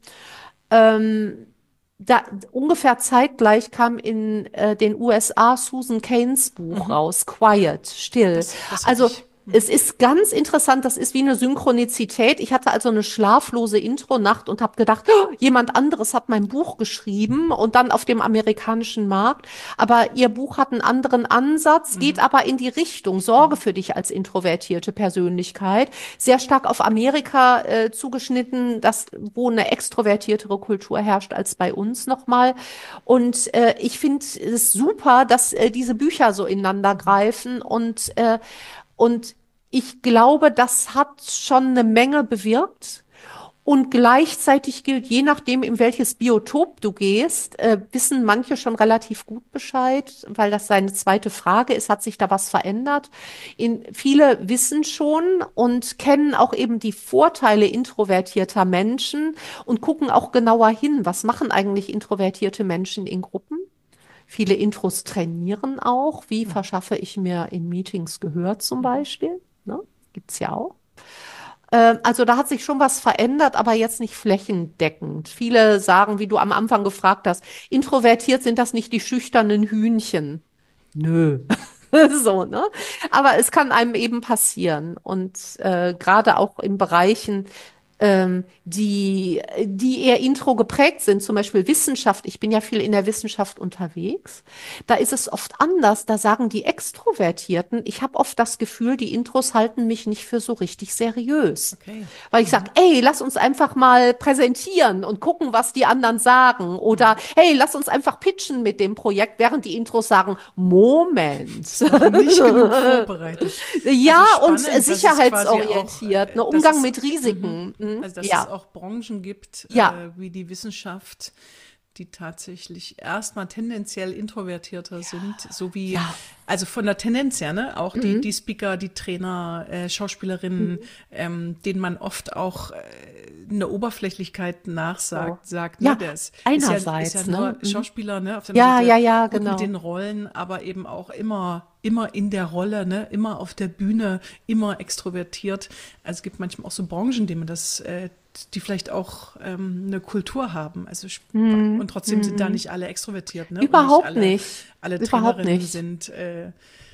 ähm, da, ungefähr zeitgleich kam in äh, den U S A Susan Cains Buch Mhm. raus, Quiet, still. Das, das hab Also ich. es ist ganz interessant, das ist wie eine Synchronizität. Ich hatte also eine schlaflose Intronacht und habe gedacht, oh, jemand anderes hat mein Buch geschrieben und dann auf dem amerikanischen Markt. Aber ihr Buch hat einen anderen Ansatz, geht aber in die Richtung Sorge für dich als introvertierte Persönlichkeit. Sehr stark auf Amerika äh, zugeschnitten, das, wo eine extrovertiertere Kultur herrscht als bei uns nochmal. Und äh, ich finde es super, dass äh, diese Bücher so ineinander greifen und äh, und ich glaube, das hat schon eine Menge bewirkt. Und gleichzeitig gilt, je nachdem, in welches Biotop du gehst, äh, wissen manche schon relativ gut Bescheid, weil das seine zweite Frage ist, hat sich da was verändert? In, viele wissen schon und kennen auch eben die Vorteile introvertierter Menschen und gucken auch genauer hin, was machen eigentlich introvertierte Menschen in Gruppen? Viele Intros trainieren auch. Wie verschaffe ich mir in Meetings Gehör zum Beispiel? Ne? Gibt's ja auch. Ähm, also da hat sich schon was verändert, aber jetzt nicht flächendeckend. Viele sagen, wie du am Anfang gefragt hast, introvertiert sind das nicht die schüchternen Hühnchen. Nö. So, ne? Aber es kann einem eben passieren. Und äh, gerade auch in Bereichen, ähm, die, die eher intro geprägt sind, zum Beispiel Wissenschaft. Ich bin ja viel in der Wissenschaft unterwegs. Da ist es oft anders. Da sagen die Extrovertierten, ich habe oft das Gefühl, die Intros halten mich nicht für so richtig seriös. Okay. Weil ich sage, ey, lass uns einfach mal präsentieren und gucken, was die anderen sagen. Oder, hey, lass uns einfach pitchen mit dem Projekt, während die Intros sagen, Moment. Nicht genug vorbereitet. Ja, Also und spannend, dass es sicherheitsorientiert, quasi auch, ne, äh, dass Umgang es- mit Risiken. Mhm. Also, dass Ja, es auch Branchen gibt, Ja. äh, wie die Wissenschaft, die tatsächlich erstmal tendenziell introvertierter sind, so wie, Ja. also von der Tendenz her, ne, auch die, Mhm. die Speaker, die Trainer, äh, Schauspielerinnen, ähm, denen man oft auch äh, eine Oberflächlichkeit nachsagt, sagt, Ja, ne, der ist, einerseits, ist ja, ist ja nur ne? Mhm. Schauspieler, ne, auf der Ja, anderen ja, Seite ja, gut genau. mit den Rollen, aber eben auch immer, immer in der Rolle, ne, immer auf der Bühne, immer extrovertiert. Also es gibt manchmal auch so Branchen, denen man das, äh, die vielleicht auch ähm, eine Kultur haben. Also sp- und trotzdem sind da nicht alle extrovertiert, ne? Und Mhm. Überhaupt alle, nicht. Alle Überhaupt Trainerinnen nicht. sind, äh,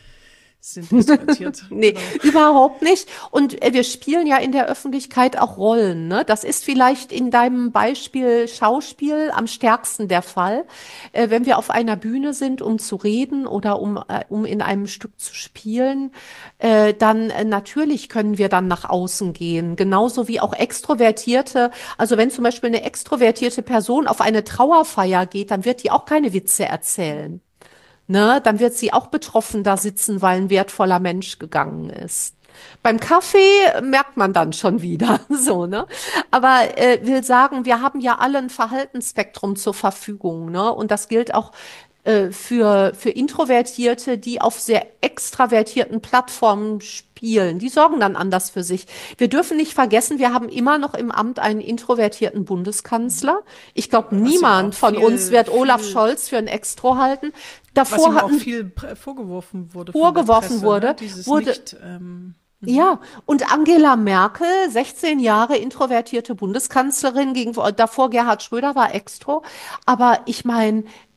sind extrovertiert. Nee, Genau. überhaupt nicht. Und äh, wir spielen ja in der Öffentlichkeit auch Rollen, ne? Das ist vielleicht in deinem Beispiel Schauspiel am stärksten der Fall. Äh, wenn wir auf einer Bühne sind, um zu reden oder um, äh, um in einem Stück zu spielen, äh, dann äh, natürlich können wir dann nach außen gehen. Genauso wie auch Extrovertierte. Also wenn zum Beispiel eine extrovertierte Person auf eine Trauerfeier geht, dann wird die auch keine Witze erzählen. Ne, dann wird sie auch betroffen da sitzen, weil ein wertvoller Mensch gegangen ist. Beim Kaffee merkt man dann schon wieder, so, ne? Aber äh, will sagen, wir haben ja alle ein Verhaltensspektrum zur Verfügung, ne? Und das gilt auch äh, für, für Introvertierte, die auf sehr extravertierten Plattformen spielen. Die sorgen dann anders für sich. Wir dürfen nicht vergessen, wir haben immer noch im Amt einen introvertierten Bundeskanzler. Ich glaube, Was ihm niemand auch von viel- uns wird Olaf viel- Scholz für ein Extro halten. Was Davor ihm auch hatten viel prä- vorgeworfen wurde. von der Vorgeworfen Presse, wurde, ne? Dieses wurde- nicht, ähm, Ja, und Angela Merkel, sechzehn Jahre introvertierte Bundeskanzlerin, gegen, davor Gerhard Schröder war Extro. Aber ich meine,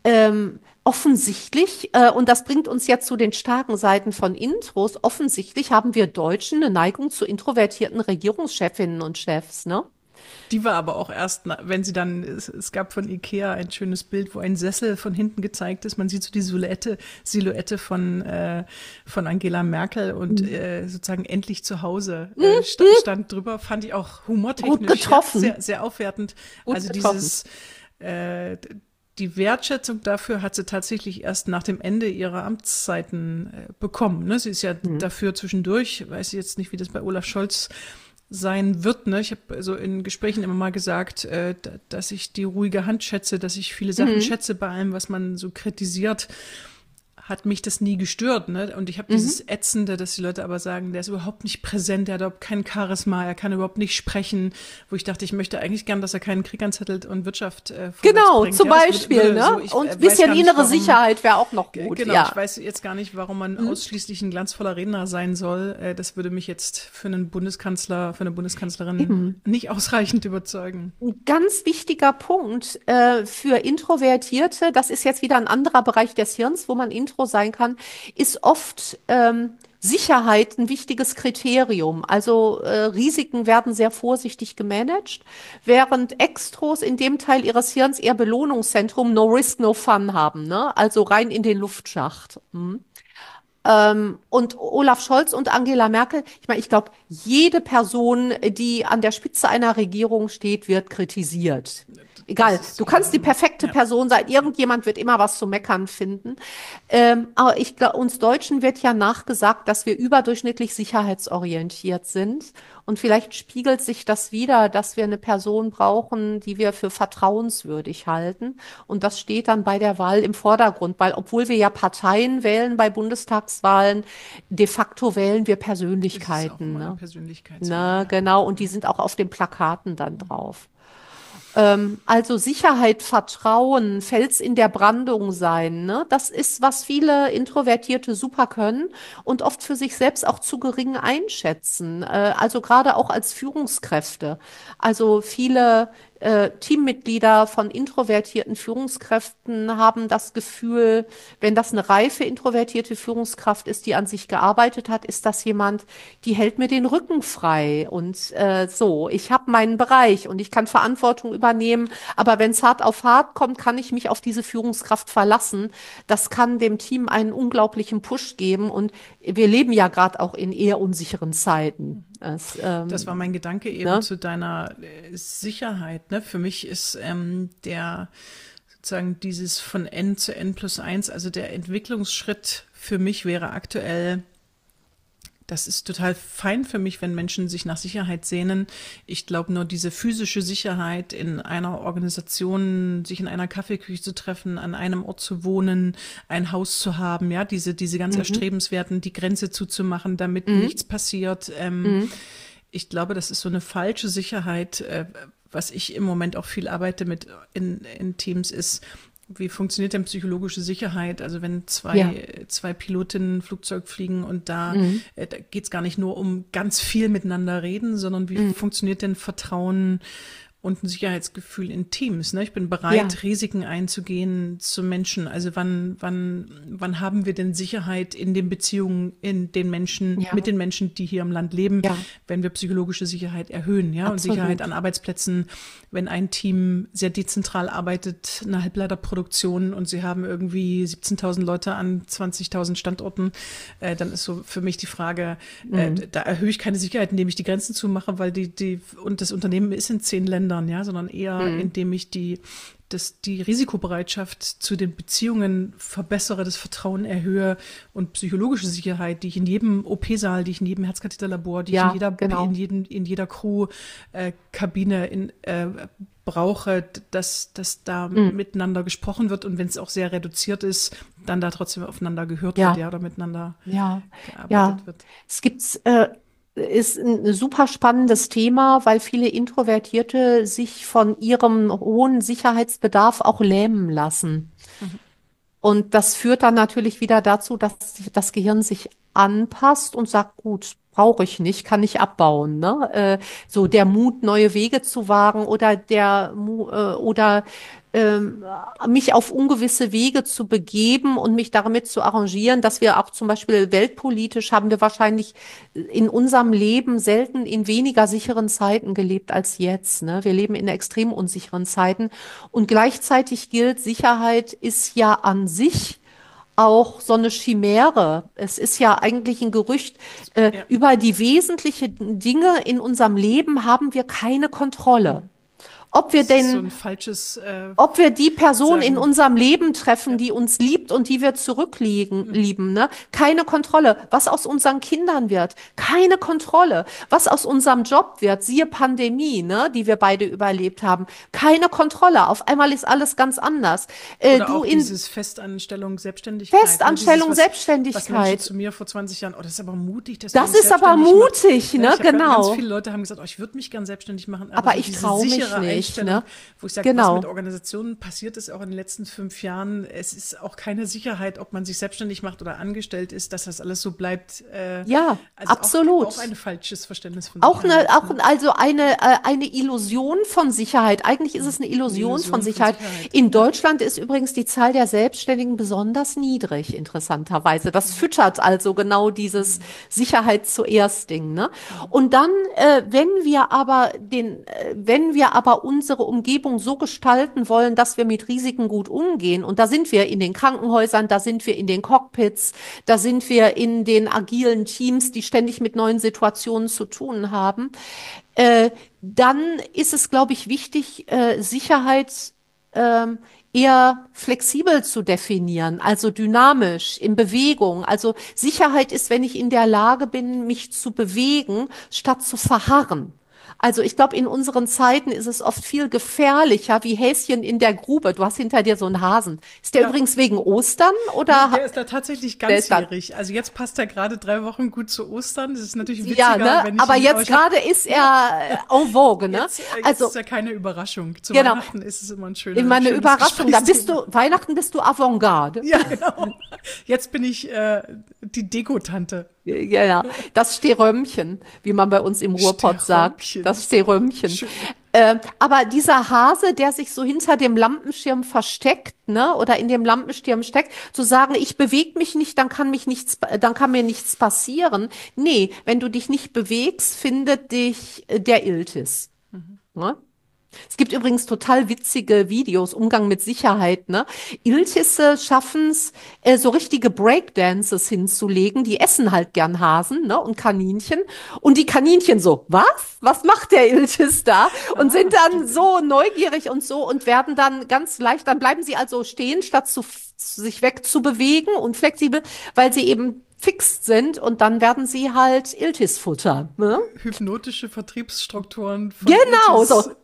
Ähm, offensichtlich, äh, und das bringt uns jetzt zu den starken Seiten von Intros, offensichtlich haben wir Deutschen eine Neigung zu introvertierten Regierungschefinnen und Chefs, ne? Die war aber auch erst, na- wenn sie dann, es, es gab von Ikea ein schönes Bild, wo ein Sessel von hinten gezeigt ist. Man sieht so die Silhouette, Silhouette von, äh, von Angela Merkel und Mhm. äh, sozusagen endlich zu Hause Mhm. äh, sta- stand drüber. Fand ich auch humortechnisch Gut ja, getroffen, sehr, sehr aufwertend. gut Also getroffen. dieses, äh, die Wertschätzung dafür hat sie tatsächlich erst nach dem Ende ihrer Amtszeiten äh, bekommen. Ne? Sie ist ja Mhm. dafür zwischendurch, weiß ich jetzt nicht, wie das bei Olaf Scholz sein wird. Ne? Ich habe so in Gesprächen immer mal gesagt, äh, da- dass ich die ruhige Hand schätze, dass ich viele Sachen Mhm. schätze bei allem, was man so kritisiert. Hat mich das nie gestört, ne? Und ich habe Mhm. dieses Ätzende, dass die Leute aber sagen, der ist überhaupt nicht präsent, der hat überhaupt kein Charisma, er kann überhaupt nicht sprechen, wo ich dachte, ich möchte eigentlich gern, dass er keinen Krieg anzettelt und Wirtschaft äh, vorwärts Genau, bringt. zum Ja, das würde, Beispiel, würde so, ne? ich Und äh, ein weiß bisschen gar nicht, innere warum. Sicherheit wäre auch noch Ge- gut, Genau, ich ja. weiß jetzt gar nicht, warum man Mhm. ausschließlich ein glanzvoller Redner sein soll. Äh, Das würde mich jetzt für einen Bundeskanzler, für eine Bundeskanzlerin Eben. nicht ausreichend überzeugen. Ein ganz wichtiger Punkt äh, für Introvertierte, das ist jetzt wieder ein anderer Bereich des Hirns, wo man Intro sein kann, ist oft ähm, Sicherheit ein wichtiges Kriterium. Also äh, Risiken werden sehr vorsichtig gemanagt, während Extros in dem Teil ihres Hirns eher Belohnungszentrum, no risk, no fun haben, ne? Also rein in den Luftschacht. Hm. Ähm, und Olaf Scholz und Angela Merkel, ich meine, ich glaube, jede Person, die an der Spitze einer Regierung steht, wird kritisiert. Das Egal, ist du kannst die ähm, perfekte ja, Person sein, ja. irgendjemand wird immer was zu meckern finden. Ähm, aber ich glaube, uns Deutschen wird ja nachgesagt, dass wir überdurchschnittlich sicherheitsorientiert sind. Und vielleicht spiegelt sich das wider, dass wir eine Person brauchen, die wir für vertrauenswürdig halten. Und das steht dann bei der Wahl im Vordergrund, weil obwohl wir ja Parteien wählen bei Bundestagswahlen, de facto wählen wir Ist es auch Persönlichkeiten, immer eine ne? Persönlichkeitswahl, Ne, ja. genau. Und die sind auch auf den Plakaten dann drauf. Ähm, also Sicherheit, Vertrauen, Fels in der Brandung sein, ne? Das ist, was viele Introvertierte super können und oft für sich selbst auch zu gering einschätzen. Äh, also gerade auch als Führungskräfte. Also viele äh, Teammitglieder von introvertierten Führungskräften haben das Gefühl, wenn das eine reife introvertierte Führungskraft ist, die an sich gearbeitet hat, ist das jemand, die hält mir den Rücken frei und äh, so. Ich habe meinen Bereich und ich kann Verantwortung übernehmen, aber wenn es hart auf hart kommt, kann ich mich auf diese Führungskraft verlassen. Das kann dem Team einen unglaublichen Push geben und wir leben ja gerade auch in eher unsicheren Zeiten. Es, Das war ähm, mein Gedanke eben ne? zu deiner äh, Sicherheit. Ne? Für mich ist ähm, der sozusagen dieses von N zu N plus eins, also der Entwicklungsschritt für mich wäre aktuell, das ist total fein für mich, wenn Menschen sich nach Sicherheit sehnen. Ich glaube nur diese physische Sicherheit in einer Organisation, sich in einer Kaffeeküche zu treffen, an einem Ort zu wohnen, ein Haus zu haben, ja, diese, diese ganz Mhm. erstrebenswerten, die Grenze zuzumachen, damit Mhm. nichts passiert. Ähm, Mhm. ich glaube, das ist so eine falsche Sicherheit, äh, was ich im Moment auch viel arbeite mit in, in Teams ist, wie funktioniert denn psychologische Sicherheit? Also wenn zwei, Ja. zwei Pilotinnen ein Flugzeug fliegen und da, Mhm. äh, da geht es gar nicht nur um ganz viel miteinander reden, sondern wie Mhm. funktioniert denn Vertrauen und ein Sicherheitsgefühl in Teams? Ne? Ich bin bereit, Ja. Risiken einzugehen zu Menschen. Also wann, wann, wann haben wir denn Sicherheit in den Beziehungen, in den Menschen, Ja. mit den Menschen, die hier im Land leben, Ja. wenn wir psychologische Sicherheit erhöhen, ja, und Absolut. Sicherheit an Arbeitsplätzen, wenn ein Team sehr dezentral arbeitet, eine Halbleiterproduktion und sie haben irgendwie siebzehntausend Leute an zwanzigtausend Standorten, äh, dann ist so für mich die Frage, äh, Mhm. da erhöhe ich keine Sicherheit, indem ich die Grenzen zumache, weil die, die, und das Unternehmen ist in zehn Ländern, ja, sondern eher, Mhm. indem ich die, das, die Risikobereitschaft zu den Beziehungen verbessere, das Vertrauen erhöhe und psychologische Sicherheit, die ich in jedem O P-Saal, die ich in jedem Herzkatheterlabor, die ich Ja, in jeder, genau. in jedem, in jeder Crew-Kabine in, äh, brauche, dass, dass da Mhm. miteinander gesprochen wird und wenn es auch sehr reduziert ist, dann da trotzdem aufeinander gehört Ja. wird, ja, oder miteinander Ja, gearbeitet ja. wird. Es gibt, äh, ist ein super spannendes Thema, weil viele Introvertierte sich von ihrem hohen Sicherheitsbedarf auch lähmen lassen. Mhm. Und das führt dann natürlich wieder dazu, dass das Gehirn sich anpasst und sagt, gut, brauche ich nicht, kann ich abbauen, ne? Äh, so der Mut, neue Wege zu wagen oder der Mu äh, oder ähm, mich auf ungewisse Wege zu begeben und mich damit zu arrangieren, dass wir auch zum Beispiel weltpolitisch haben wir wahrscheinlich in unserem Leben selten in weniger sicheren Zeiten gelebt als jetzt, ne? Wir leben in extrem unsicheren Zeiten und gleichzeitig gilt, Sicherheit ist ja an sich auch so eine Chimäre. Es ist ja eigentlich ein Gerücht, äh, Ja. über die wesentlichen Dinge in unserem Leben haben wir keine Kontrolle. Ob wir Das ist so denn ein falsches äh, ob wir die Person in Sagen. unserem Leben treffen, Ja. die uns liebt und die wir zurückliegen, lieben, ne? Keine Kontrolle. Was aus unseren Kindern wird, keine Kontrolle. Was aus unserem Job wird, siehe Pandemie, ne, die wir beide überlebt haben, keine Kontrolle. Auf einmal ist alles ganz anders. Äh, Oder du auch in dieses Festanstellung, Selbstständigkeit. Festanstellung, ne? Dieses, was, was Menschen Selbstständigkeit. zu mir vor zwanzig Jahren, oh, das ist aber mutig, dass Das du dich ist aber selbstständig machst. mutig, Ja, ne? ich habe ganz Genau. viele Leute haben gesagt, oh, ich würde mich gern selbstständig machen, aber, Aber so ich diese trau mich sichere nicht, Einstellung, ne? wo ich sage, Genau. was mit Organisationen passiert ist, auch in den letzten fünf Jahren, es ist auch keine Sicherheit, ob man sich selbstständig macht oder angestellt ist, dass das alles so bleibt. Äh, Ja, also absolut. Auch, auch ein falsches Verständnis von Auch Sicherheit. eine, auch ne? also eine, äh, eine Illusion von Sicherheit. Eigentlich ist es eine Illusion, Illusion von von Sicherheit. Sicherheit. In Deutschland ist übrigens die Zahl der Selbstständigen besonders niedrig, interessanterweise. Das füttert also genau dieses Sicherheit zuerst Ding, ne? Und dann, äh, wenn wir aber den, äh, wenn wir aber unsere Umgebung so gestalten wollen, dass wir mit Risiken gut umgehen, und da sind wir in den Krankenhäusern, da sind wir in den Cockpits, da sind wir in den agilen Teams, die ständig mit neuen Situationen zu tun haben, äh, dann ist es, glaube ich, wichtig, äh, Sicherheit ähm, eher flexibel zu definieren, also dynamisch, in Bewegung. Also Sicherheit ist, wenn ich in der Lage bin, mich zu bewegen, statt zu verharren. Also ich glaube, in unseren Zeiten ist es oft viel gefährlicher, wie Häschen in der Grube. Du hast hinter dir so einen Hasen. Ist der Ja. übrigens wegen Ostern Nee, oder? der ist da tatsächlich Der ist da- ganzjährig. Also jetzt passt er gerade drei Wochen gut zu Ostern. Das ist natürlich witziger, Ja, ne? wenn ich Aber ihn jetzt euch- gerade ist er äh, en vogue, ne? Jetzt, äh, jetzt Also ist ja keine Überraschung. Zu Genau. Weihnachten ist es immer ein schöner immer eine schönes Überraschung. Da bist Gesprächsthema. du Weihnachten bist du Avantgarde. Ja, genau. Jetzt bin ich äh, die Dekotante. Ja, ja, das Sterömchen, wie man bei uns im Ruhrpott sagt. Sterömchen. Das Sterömchen. Schön. Äh, aber dieser Hase, der sich so hinter dem Lampenschirm versteckt, ne, oder in dem Lampenschirm steckt, zu sagen, ich bewege mich nicht, dann kann mich nichts, dann kann mir nichts passieren. Nee, wenn du dich nicht bewegst, findet dich äh, der Iltis. Ne? Es gibt übrigens total witzige Videos, Umgang mit Sicherheit, ne? Iltisse schaffen es, äh, so richtige Breakdances hinzulegen. Die essen halt gern Hasen, ne? Und Kaninchen. Und die Kaninchen so, was? Was macht der Iltis da? Und sind dann so neugierig und so und werden dann ganz leicht, dann bleiben sie also stehen, statt zu, sich wegzubewegen und flexibel, weil sie eben fixt sind und dann werden sie halt Iltis-Futter, ne? Hypnotische Vertriebsstrukturen. Von Genau, Iltis. so.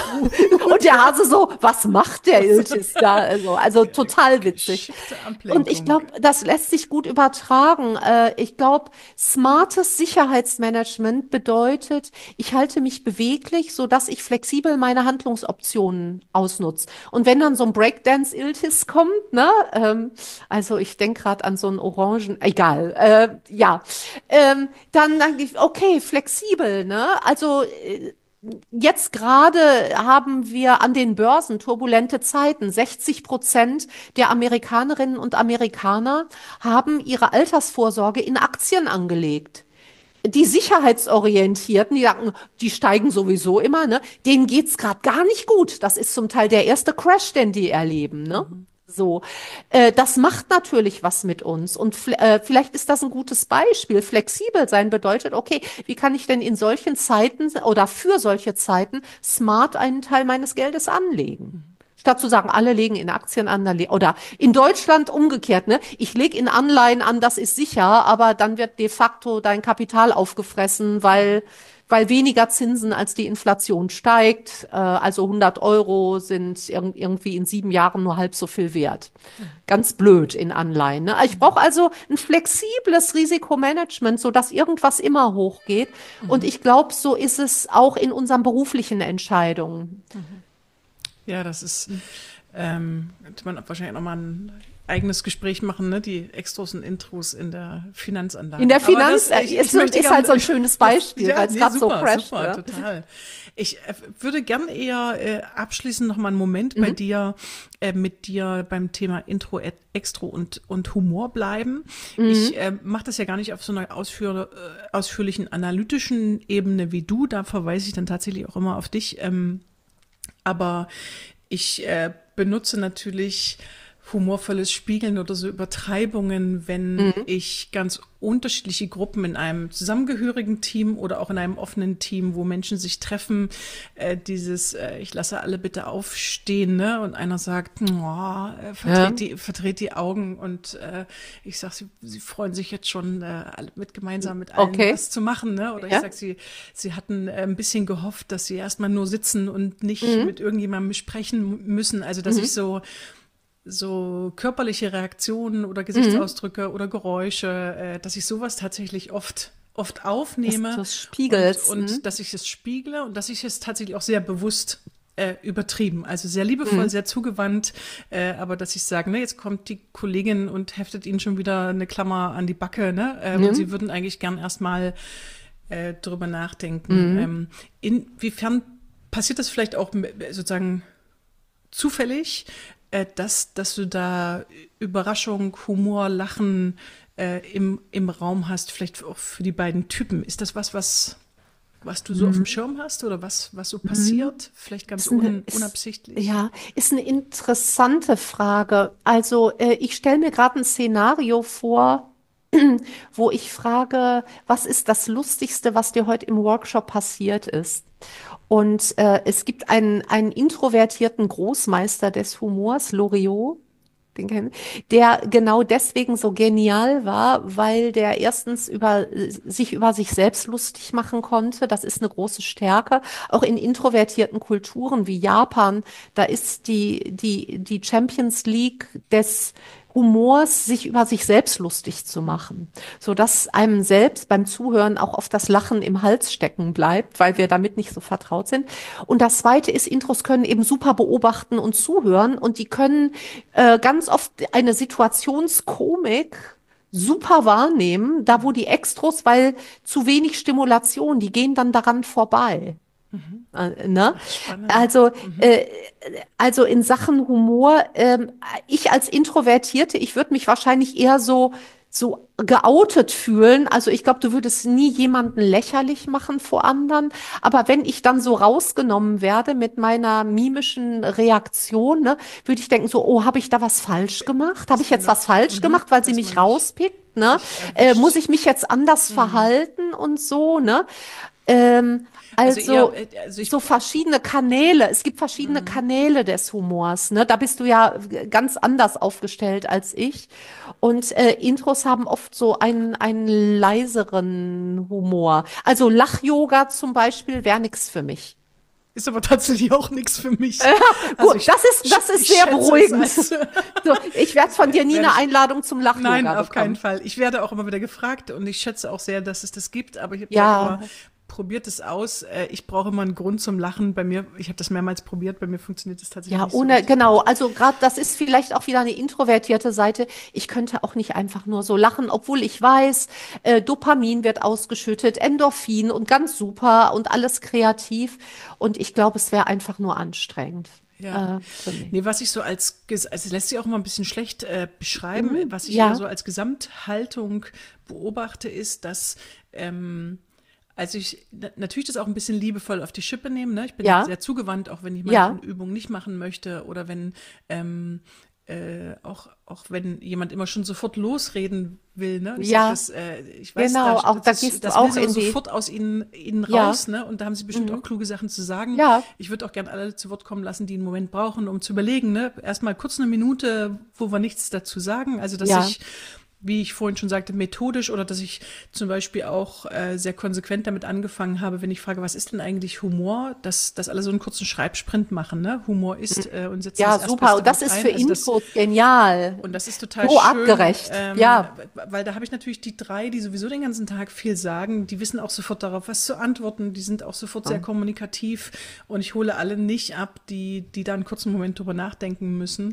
Und der Hase so, was macht der Iltis da? Also, also total witzig. Geschickte Ablenkung. Und ich glaube, das lässt sich gut übertragen. Äh, ich glaube, smartes Sicherheitsmanagement bedeutet, ich halte mich beweglich, so dass ich flexibel meine Handlungsoptionen ausnutze. Und wenn dann so ein Breakdance-Iltis kommt, ne, ähm, also ich denke gerade an so einen Orangen, egal, äh, ja, ähm, dann denke ich, okay, flexibel, ne, also äh, Jetzt gerade haben wir an den Börsen turbulente Zeiten. sechzig Prozent der Amerikanerinnen und Amerikaner haben ihre Altersvorsorge in Aktien angelegt. Die Sicherheitsorientierten, die sagen, die steigen sowieso immer, ne? Denen geht's gerade gar nicht gut. Das ist zum Teil der erste Crash, den die erleben, ne? So, äh, das macht natürlich was mit uns und äh, vielleicht ist das ein gutes Beispiel. Flexibel sein bedeutet, okay, wie kann ich denn in solchen Zeiten oder für solche Zeiten smart einen Teil meines Geldes anlegen? Statt zu sagen, alle legen in Aktien an, dann le- oder in Deutschland umgekehrt, ne? Ich lege in Anleihen an, das ist sicher, aber dann wird de facto dein Kapital aufgefressen, weil weil weniger Zinsen als die Inflation steigt. Äh, also hundert Euro sind irg- irgendwie in sieben Jahren nur halb so viel wert. Ganz blöd in Anleihen. Ne? Ich brauche also ein flexibles Risikomanagement, so dass irgendwas immer hochgeht. Und ich glaube, so ist es auch in unseren beruflichen Entscheidungen. Ja, das ist, ähm, könnte man wahrscheinlich nochmal einen eigenes Gespräch machen, ne? Die Extros und Intros in der Finanzanlage. In der Finanz das, ich, ist, ich ist halt so ein schönes Beispiel, ja, weil es nee, gerade so super, crasht. super, Ja. total. Ich äh, würde gern eher äh, abschließend noch mal einen Moment Mhm. bei dir, äh, mit dir beim Thema Intro, Ed- Extro und, und Humor bleiben. Mhm. Ich äh, mache das ja gar nicht auf so einer ausführ, äh, ausführlichen analytischen Ebene wie du. Da verweise ich dann tatsächlich auch immer auf dich. Ähm, aber ich äh, benutze natürlich humorvolles Spiegeln oder so Übertreibungen, wenn Mhm. ich ganz unterschiedliche Gruppen in einem zusammengehörigen Team oder auch in einem offenen Team, wo Menschen sich treffen, äh, dieses, äh, ich lasse alle bitte aufstehen, ne? Und einer sagt, oh, äh, verdreht, Ja. die, verdreht die Augen und äh, ich sage, sie, sie freuen sich jetzt schon, äh, alle mit gemeinsam mit allen Okay. was zu machen, ne? Oder Ja. ich sage, sie, sie hatten äh, ein bisschen gehofft, dass sie erstmal nur sitzen und nicht Mhm. mit irgendjemandem sprechen müssen. Also dass Mhm. ich so so körperliche Reaktionen oder Mhm. Gesichtsausdrücke oder Geräusche, äh, dass ich sowas tatsächlich oft oft Dass aufnehme du es spiegelst. und, und Mhm. dass ich es spiegle und dass ich es tatsächlich auch sehr bewusst äh, übertrieben, also sehr liebevoll, Mhm. sehr zugewandt, äh, aber dass ich sage, ne, jetzt kommt die Kollegin und heftet ihnen schon wieder eine Klammer an die Backe, ne, äh, Mhm. und sie würden eigentlich gern erstmal äh, drüber nachdenken. Mhm. Ähm, inwiefern passiert das vielleicht auch m- sozusagen zufällig, äh, dass, dass du da Überraschung, Humor, Lachen äh, im, im Raum hast, vielleicht auch für die beiden Typen? Ist das was, was, was du so auf dem Schirm hast oder was, was so passiert? Vielleicht ganz Ist eine, un, ist, unabsichtlich? ja, ist eine interessante Frage. Also äh, ich stelle mir gerade ein Szenario vor, wo ich frage, was ist das Lustigste, was dir heute im Workshop passiert ist? Und äh, es gibt einen, einen introvertierten Großmeister des Humors, Loriot, den kennen, der genau deswegen so genial war, weil der erstens über, sich über sich selbst lustig machen konnte. Das ist eine große Stärke. Auch in introvertierten Kulturen wie Japan, da ist die, die, die Champions League des Humors, sich über sich selbst lustig zu machen, so dass einem selbst beim Zuhören auch oft das Lachen im Hals stecken bleibt, weil wir damit nicht so vertraut sind. Und das Zweite ist, Intros können eben super beobachten und zuhören und die können äh, ganz oft eine Situationskomik super wahrnehmen, da wo die Extros, weil zu wenig Stimulation, die gehen dann daran vorbei. Äh, ne? Ach, spannend. Also, äh, also in Sachen Humor, ähm, ich als Introvertierte, ich würde mich wahrscheinlich eher so so geoutet fühlen. Also ich glaube, du würdest nie jemanden lächerlich machen vor anderen. Aber wenn ich dann so rausgenommen werde mit meiner mimischen Reaktion, ne, würde ich denken so, oh, habe ich da was falsch gemacht? Habe ich jetzt was falsch Mhm, gemacht, weil sie dass mich man nicht rauspickt? Ne? sich Äh, erwischt. muss ich mich jetzt anders verhalten und so? Ne? Ähm, Also also, eher, äh, also ich, so verschiedene Kanäle. Es gibt verschiedene Kanäle des Humors. Ne? Da bist du ja ganz anders aufgestellt als ich. Und äh, Intros haben oft so einen, einen leiseren Humor. Also Lach-Yoga zum Beispiel wäre nix für mich. ist aber tatsächlich auch nichts für mich. Gut, ich- das ist, das ich ist sehr schätze es beruhigend. als- So, ich werde von dir nie Werde eine ich- Einladung zum Lach-Yoga Nein, auf bekommen. keinen Fall. Ich werde auch immer wieder gefragt und ich schätze auch sehr, dass es das gibt, aber ich habe Ja. gesagt, immer, probiert es aus. Äh, Ich brauche immer einen Grund zum Lachen. Bei mir, ich habe das mehrmals probiert, bei mir funktioniert das tatsächlich Ja, nicht so ohne, richtig. genau. Also gerade das ist vielleicht auch wieder eine introvertierte Seite. Ich könnte auch nicht einfach nur so lachen, obwohl ich weiß, äh, Dopamin wird ausgeschüttet, Endorphin und ganz super und alles kreativ. Und ich glaube, es wäre einfach nur anstrengend. Ja. Äh, für mich. Nee, was ich so als, ges- also es lässt sich auch immer ein bisschen schlecht äh, beschreiben, Mhm, was ich ja. eher so als Gesamthaltung beobachte, ist, dass, ähm, also ich na- natürlich das auch ein bisschen liebevoll auf die Schippe nehme, ne? Ich bin Ja. sehr zugewandt, auch wenn ich Ja. manche Übungen nicht machen möchte oder wenn, ähm, äh, auch, auch wenn jemand immer schon sofort losreden will, ne? Ich Ja. sag das, äh, ich weiß, Genau, da, auch da das, gehst du das auch will so in die- sofort aus ihnen, ihnen Ja. raus, ne? Und da haben sie bestimmt auch kluge Sachen zu sagen. Ja. Ich würde auch gern alle zu Wort kommen lassen, die einen Moment brauchen, um zu überlegen, ne? Erstmal kurz eine Minute, wo wir nichts dazu sagen. Also, dass Ja. ich, wie ich vorhin schon sagte, methodisch oder dass ich zum Beispiel auch äh, sehr konsequent damit angefangen habe, wenn ich frage, was ist denn eigentlich Humor, dass, dass alle so einen kurzen Schreibsprint machen, ne? Humor ist äh, und setzen Ja, das super. Und das Erstbeste ist Wort für ein. Also das- Intros genial. und das ist total So schön. artgerecht, ähm, ja. Weil da habe ich natürlich die drei, die sowieso den ganzen Tag viel sagen, die wissen auch sofort darauf, was zu antworten, die sind auch sofort sehr kommunikativ und ich hole alle nicht ab, die, die da einen kurzen Moment drüber nachdenken müssen.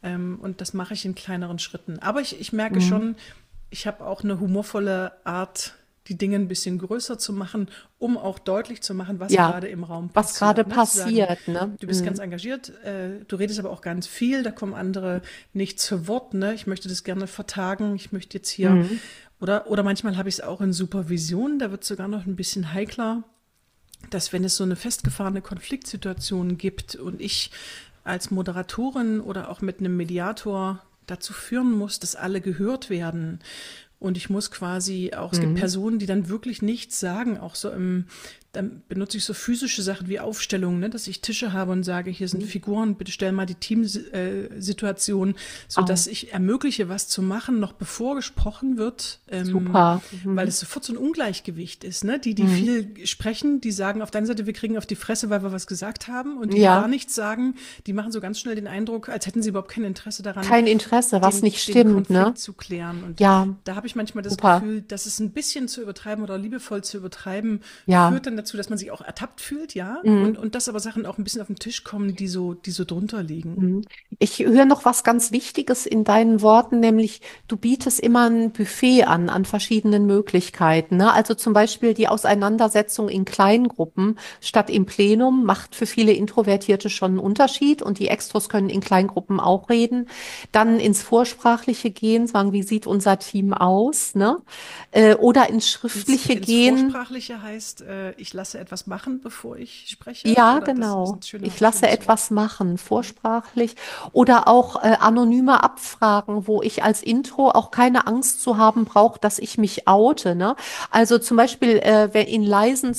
Ähm, und das mache ich in kleineren Schritten. Aber ich, ich merke Mhm. schon, ich habe auch eine humorvolle Art, die Dinge ein bisschen größer zu machen, um auch deutlich zu machen, was Ja, gerade im Raum was passiert. gerade Ne? Zu sagen, passiert, ne? du bist ganz Mhm. engagiert, äh, du redest aber auch ganz viel, da kommen andere nicht zu Wort. Ne? Ich möchte das gerne vertagen, ich möchte jetzt hier, Mhm. oder, oder manchmal habe ich es auch in Supervision, da wird es sogar noch ein bisschen heikler, dass wenn es so eine festgefahrene Konfliktsituation gibt und ich als Moderatorin oder auch mit einem Mediator dazu führen muss, dass alle gehört werden. Und ich muss quasi auch, es gibt Mhm. Personen, die dann wirklich nichts sagen, auch so im, dann benutze ich so physische Sachen wie Aufstellungen, ne, dass ich Tische habe und sage, hier sind Figuren, bitte stell mal die Teamsituation, so Oh, dass ich ermögliche, was zu machen, noch bevor gesprochen wird, ähm, super. weil Mhm. es sofort so ein Ungleichgewicht ist, ne? Die, die Mhm. viel sprechen, die sagen auf der einen Seite, wir kriegen auf die Fresse, weil wir was gesagt haben, und die, die gar Ja, nichts sagen, die machen so ganz schnell den Eindruck, als hätten sie überhaupt kein Interesse daran, kein Interesse, was den, nicht den stimmt, Konflikt ne? zu klären. Und Ja, da habe ich manchmal das super. Gefühl, dass es ein bisschen zu übertreiben oder liebevoll zu übertreiben, Ja. führt dann dazu, dass man sich auch ertappt fühlt, ja, und, Mhm. und dass aber Sachen auch ein bisschen auf den Tisch kommen, die so, die so drunter liegen. Mhm. Ich höre noch was ganz Wichtiges in deinen Worten, nämlich du bietest immer ein Buffet an, an verschiedenen Möglichkeiten. Ne? Also zum Beispiel die Auseinandersetzung in Kleingruppen statt im Plenum macht für viele Introvertierte schon einen Unterschied und die Extros können in Kleingruppen auch reden. Dann ins Vorsprachliche gehen, sagen, wie sieht unser Team aus, ne? Äh, oder ins Ins, Schriftliche ins gehen. Vorsprachliche heißt, äh, ich lasse etwas machen, bevor ich spreche, Ja, oder das ist genau. ein schöner, Ich lasse schönes Wort. etwas machen, vorsprachlich. Oder auch äh, anonyme Abfragen, wo ich als Intro auch keine Angst zu haben brauche, dass ich mich oute. Ne? Also zum Beispiel äh, wenn in leisen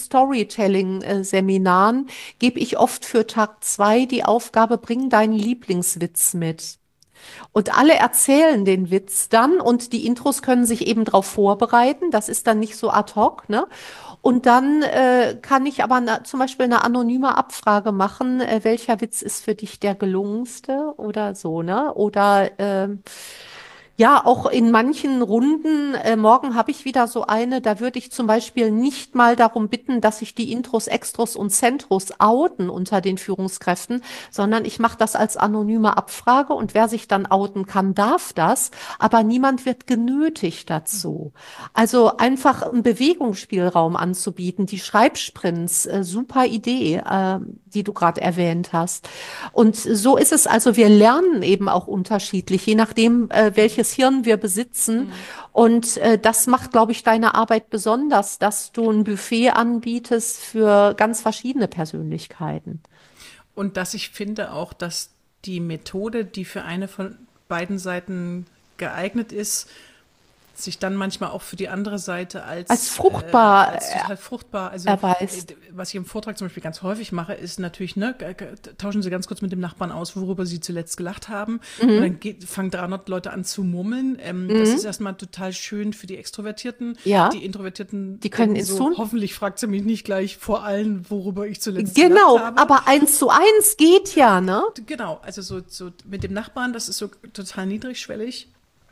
Storytelling-Seminaren gebe ich oft für Tag zwei die Aufgabe, bring deinen Lieblingswitz mit. Und alle erzählen den Witz dann und die Intros können sich eben darauf vorbereiten. Das ist dann nicht so ad hoc, ne? Und dann äh, kann ich aber na, zum Beispiel eine anonyme Abfrage machen, äh, welcher Witz ist für dich der gelungenste oder so, ne? Oder ähm, ja, auch in manchen Runden, äh, morgen habe ich wieder so eine, da würde ich zum Beispiel nicht mal darum bitten, dass sich die Intros, Extros und Centros outen unter den Führungskräften, sondern ich mache das als anonyme Abfrage und wer sich dann outen kann, darf das, aber niemand wird genötigt dazu. Also einfach einen Bewegungsspielraum anzubieten, die Schreibsprints, äh, super Idee, äh, die du gerade erwähnt hast. Und so ist es also, wir lernen eben auch unterschiedlich, je nachdem, äh, welches Hirn wir besitzen. Mhm. Und äh, das macht, glaube ich, deine Arbeit besonders, dass du ein Buffet anbietest für ganz verschiedene Persönlichkeiten. Und dass ich finde auch, dass die Methode, die für eine von beiden Seiten geeignet ist, sich dann manchmal auch für die andere Seite Als als, äh, fruchtbar als äh, total fruchtbar, also äh, erweist. was ich im Vortrag zum Beispiel ganz häufig mache, ist natürlich, ne, g- g- tauschen Sie ganz kurz mit dem Nachbarn aus, worüber Sie zuletzt gelacht haben, und Mhm. dann geht, fangen dreihundert Leute an zu murmeln. Ähm, das ist Mhm. erstmal total schön für die Extrovertierten. Ja, Die Introvertierten die können denken ins so, Tun. hoffentlich fragt sie mich nicht gleich vor allen, worüber ich zuletzt gelacht Genau, habe. aber eins zu eins geht ja, ne? Genau, also so, so mit dem Nachbarn, das ist so total niedrigschwellig.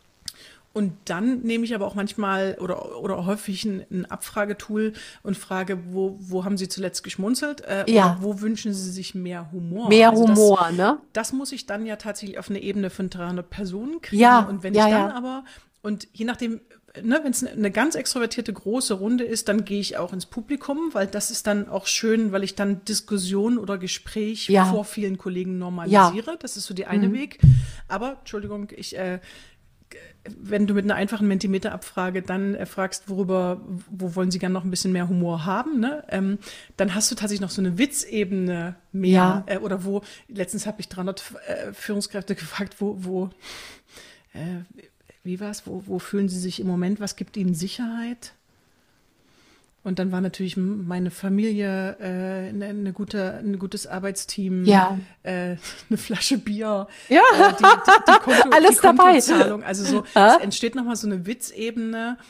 Und dann nehme ich aber auch manchmal oder, oder häufig ein, ein Abfragetool und frage, wo, wo haben Sie zuletzt geschmunzelt, äh, oder Ja, wo wünschen Sie sich mehr Humor? mehr Also das, Humor, ne? das muss ich dann ja tatsächlich auf eine Ebene von dreihundert Personen kriegen. Ja, Und wenn ich ja, dann ja. aber, und je nachdem, ne, wenn es eine ganz extrovertierte große Runde ist, dann gehe ich auch ins Publikum, weil das ist dann auch schön, weil ich dann Diskussion oder Gespräch Ja, vor vielen Kollegen ja. normalisiere. Das ist so die eine Mhm. Weg. Aber, Entschuldigung, ich äh, wenn du mit einer einfachen Mentimeter-Abfrage dann äh, fragst, worüber, wo wollen sie gerne noch ein bisschen mehr Humor haben, ne? Ähm, dann hast du tatsächlich noch so eine Witzebene mehr. Ja, Äh, oder wo, letztens habe ich dreihundert äh, Führungskräfte gefragt, wo, wo äh, wie war's, wo, wo fühlen sie sich im Moment, was gibt ihnen Sicherheit? Und dann war natürlich meine Familie, äh, eine, eine gute, ein gutes Arbeitsteam, ja, äh, eine Flasche Bier, ja, äh, die, die, die, Konto, die alles dabei. Kontozahlung. Also so, es Ja? entsteht nochmal so eine Witzebene,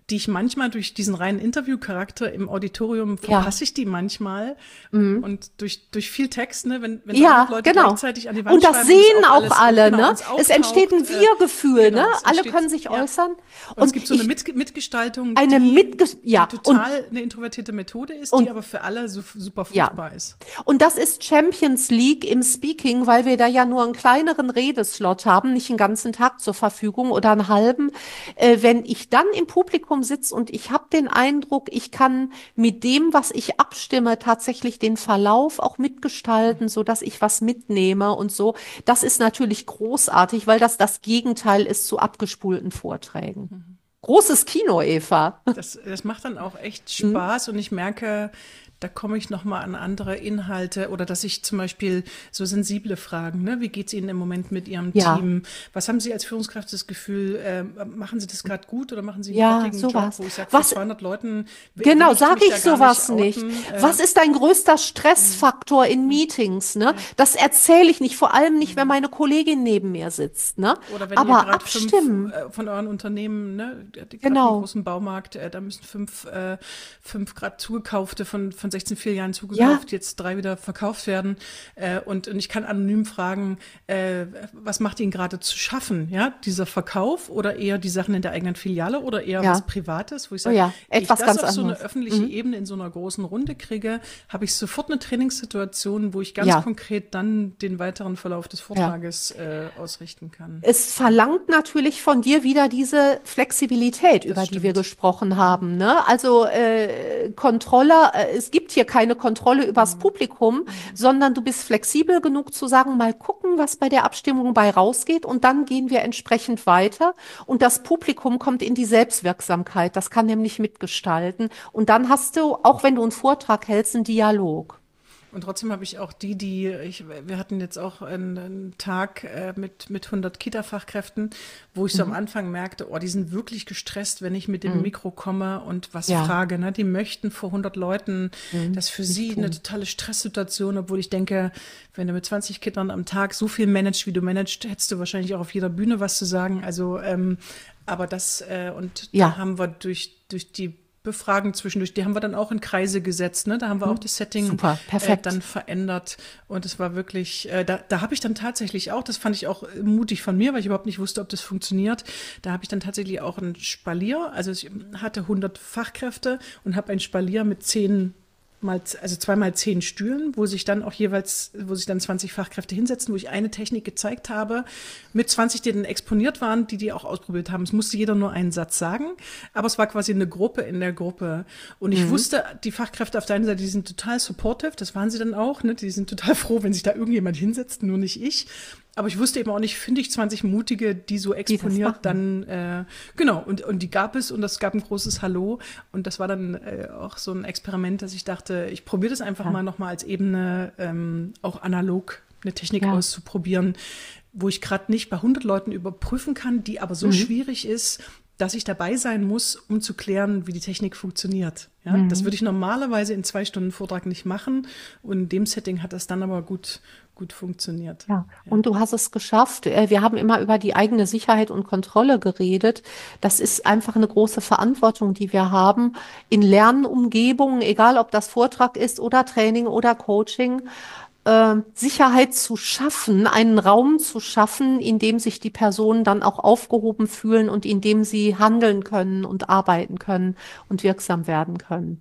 die ich manchmal durch diesen reinen Interviewcharakter im Auditorium verpasse Ja. ich die manchmal. Mhm. Und durch, durch viel Text, ne, wenn, wenn Ja, dreihundert Leute genau. gleichzeitig an die Wand Und das schreiben, sehen es auch alles, alle, genau, ne? uns Es entsteht ein auftaucht, äh, Wir-Gefühl, genau, ne? es Alle entsteht, können sich ja. äußern. Und es gibt so eine Mit Mitgestaltung, eine die, Mitges ja, die und total eine introvertierte Methode ist, und die aber für alle so, super ja. fruchtbar ist. Und das ist Champions League im Speaking, weil wir da ja nur einen kleineren Redeslot haben, nicht einen ganzen Tag zur Verfügung oder einen halben. Äh, wenn ich dann im Publikum sitze und ich habe den Eindruck, ich kann mit dem, was ich abstimme, tatsächlich den Verlauf auch mitgestalten, so dass ich was mitnehme und so. Das ist natürlich großartig, weil das das Gegenteil ist zu abgespulten Vorträgen. Großes Kino, Eva. Das, das macht dann auch echt Mhm. Spaß und ich merke, da komme ich nochmal an andere Inhalte oder dass ich zum Beispiel so sensible Fragen, ne? Wie geht es Ihnen im Moment mit Ihrem Ja. Team? Was haben Sie als Führungskraft das Gefühl, äh, machen Sie das gerade gut oder machen Sie einen Ja, dreckigen Job, sowas. wo ich sage, Was- für zweihundert Leuten will- Genau, will ich, tu sage mich ich da gar sowas nicht nicht. outen, äh, Was ist dein größter Stressfaktor in Meetings, ne? Das erzähle ich nicht, vor allem nicht, wenn meine Kollegin neben mir sitzt, ne? Oder wenn ihr Aber gerade fünf abstimmen. äh, von euren Unternehmen, ne, die hat gerade Genau. einen großen Baumarkt, äh, da müssen fünf, äh, fünf gerade zugekaufte, von, von sechzehn Filialen zugekauft, jetzt drei wieder verkauft werden. Äh, und, und ich kann anonym fragen, äh, was macht Ihnen gerade zu schaffen? Ja, dieser Verkauf oder eher die Sachen in der eigenen Filiale oder eher Ja. was Privates, wo ich Oh sage, ja, etwas ich das ganz auf so eine anderes. öffentliche Mhm. Ebene in so einer großen Runde kriege, habe ich sofort eine Trainingssituation, wo ich ganz Ja. konkret dann den weiteren Verlauf des Vortrages äh, ausrichten kann. Es verlangt natürlich von dir wieder diese Flexibilität, über die wir stimmt. gesprochen haben, ne? Also äh, Kontrolle, äh, es gibt hier keine Kontrolle übers Mhm. Publikum, sondern du bist flexibel genug zu sagen, mal gucken, was bei der Abstimmung bei rausgeht und dann gehen wir entsprechend weiter und das Publikum kommt in die Selbstwirksamkeit, das kann nämlich mitgestalten und dann hast du, auch wenn du einen Vortrag hältst, einen Dialog. Und trotzdem habe ich auch die, die, ich, wir hatten jetzt auch einen, einen Tag äh, mit, mit hundert Kita-Fachkräften, wo ich so am Anfang merkte, oh, die sind wirklich gestresst, wenn ich mit dem Mikro komme und was Ja. frage. Ne? Die möchten vor hundert Leuten, das ist für sie eine totale Stresssituation, obwohl ich denke, wenn du mit zwanzig Kindern am Tag so viel managst, wie du managst, hättest du wahrscheinlich auch auf jeder Bühne was zu sagen. Also, ähm, aber das, äh, und Ja. da haben wir durch, durch die Befragen zwischendurch, die haben wir dann auch in Kreise gesetzt, ne? Da haben wir auch das Setting Super, perfekt. Äh, dann verändert und es war wirklich, äh, da, da habe ich dann tatsächlich auch, das fand ich auch mutig von mir, weil ich überhaupt nicht wusste, ob das funktioniert, da habe ich dann tatsächlich auch ein Spalier, also ich hatte hundert Fachkräfte und habe ein Spalier mit zehn mal, also zweimal zehn Stühlen, wo sich dann auch jeweils, wo sich dann zwanzig Fachkräfte hinsetzen, wo ich eine Technik gezeigt habe, mit zwanzig, die dann exponiert waren, die die auch ausprobiert haben. Es musste jeder nur einen Satz sagen, aber es war quasi eine Gruppe in der Gruppe. Und ich wusste, die Fachkräfte auf der einen Seite, die sind total supportive, das waren sie dann auch, ne? Die sind total froh, wenn sich da irgendjemand hinsetzt, nur nicht ich. Aber ich wusste eben auch nicht, finde ich zwanzig Mutige, die so exponiert machen. dann, äh, genau, und, und die gab es und es gab ein großes Hallo und das war dann äh, auch so ein Experiment, dass ich dachte, ich probiere das einfach Ja. mal nochmal als Ebene, ähm, auch analog eine Technik Ja. auszuprobieren, wo ich gerade nicht bei hundert Leuten überprüfen kann, die aber so Mhm. schwierig ist, dass ich dabei sein muss, um zu klären, wie die Technik funktioniert. Ja, Mhm. das würde ich normalerweise in zwei Stunden Vortrag nicht machen und in dem Setting hat das dann aber gut, gut funktioniert. Ja, und du hast es geschafft. Äh, Wir haben immer über die eigene Sicherheit und Kontrolle geredet. Das ist einfach eine große Verantwortung, die wir haben in Lernumgebungen, egal ob das Vortrag ist oder Training oder Coaching, äh, Sicherheit zu schaffen, einen Raum zu schaffen, in dem sich die Personen dann auch aufgehoben fühlen und in dem sie handeln können und arbeiten können und wirksam werden können.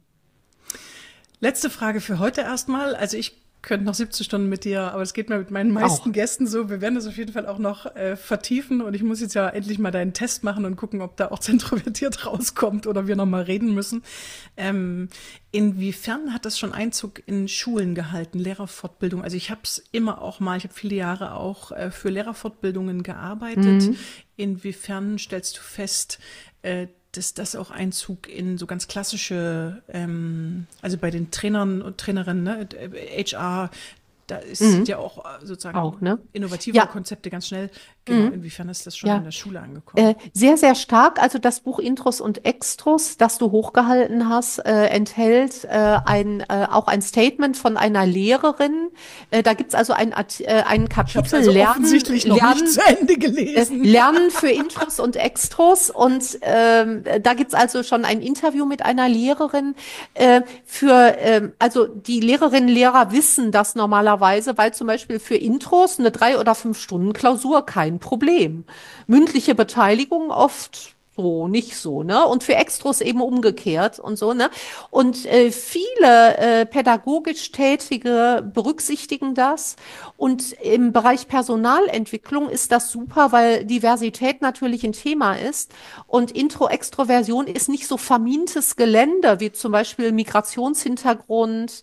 Letzte Frage für heute erstmal. Also ich könnte noch siebzehn Stunden mit dir, aber es geht mir mit meinen meisten Auch. Gästen so. Wir werden das auf jeden Fall auch noch äh, vertiefen und ich muss jetzt ja endlich mal deinen Test machen und gucken, ob da auch zentrovertiert rauskommt oder wir noch mal reden müssen. Ähm, inwiefern hat das schon Einzug in Schulen gehalten, Lehrerfortbildung? Also ich habe es immer auch mal, ich habe viele Jahre auch äh, für Lehrerfortbildungen gearbeitet. Inwiefern stellst du fest, äh, dass das auch Einzug in so ganz klassische, ähm, also bei den Trainern und Trainerinnen, ne, H R, Da ist Mhm. ja auch äh, sozusagen Auch, ne? innovative Ja. Konzepte ganz schnell. Genau, Mhm. inwiefern ist das schon Ja. in der Schule angekommen? Äh, sehr, sehr stark. Also das Buch Intros und Extros, das du hochgehalten hast, äh, enthält äh, ein, äh, auch ein Statement von einer Lehrerin. Äh, da gibt's also ein, Art- äh, ein Ich habe es Kapitel also Lernen, offensichtlich noch Lernen, nicht zu Ende äh, gelesen. Lernen für Intros und Extros. Und ähm, da gibt's also schon ein Interview mit einer Lehrerin. Äh, für, ähm, also die Lehrerinnen und Lehrer wissen das normalerweise, weil zum Beispiel für Intros eine drei- oder fünf Stunden Klausur kein Problem. Mündliche Beteiligung oft so, nicht so, ne? Und für Extros eben umgekehrt und so, ne? Und äh, viele äh, pädagogisch Tätige berücksichtigen das. Und im Bereich Personalentwicklung ist das super, weil Diversität natürlich ein Thema ist. Und Intro-Extroversion ist nicht so vermintes Gelände wie zum Beispiel Migrationshintergrund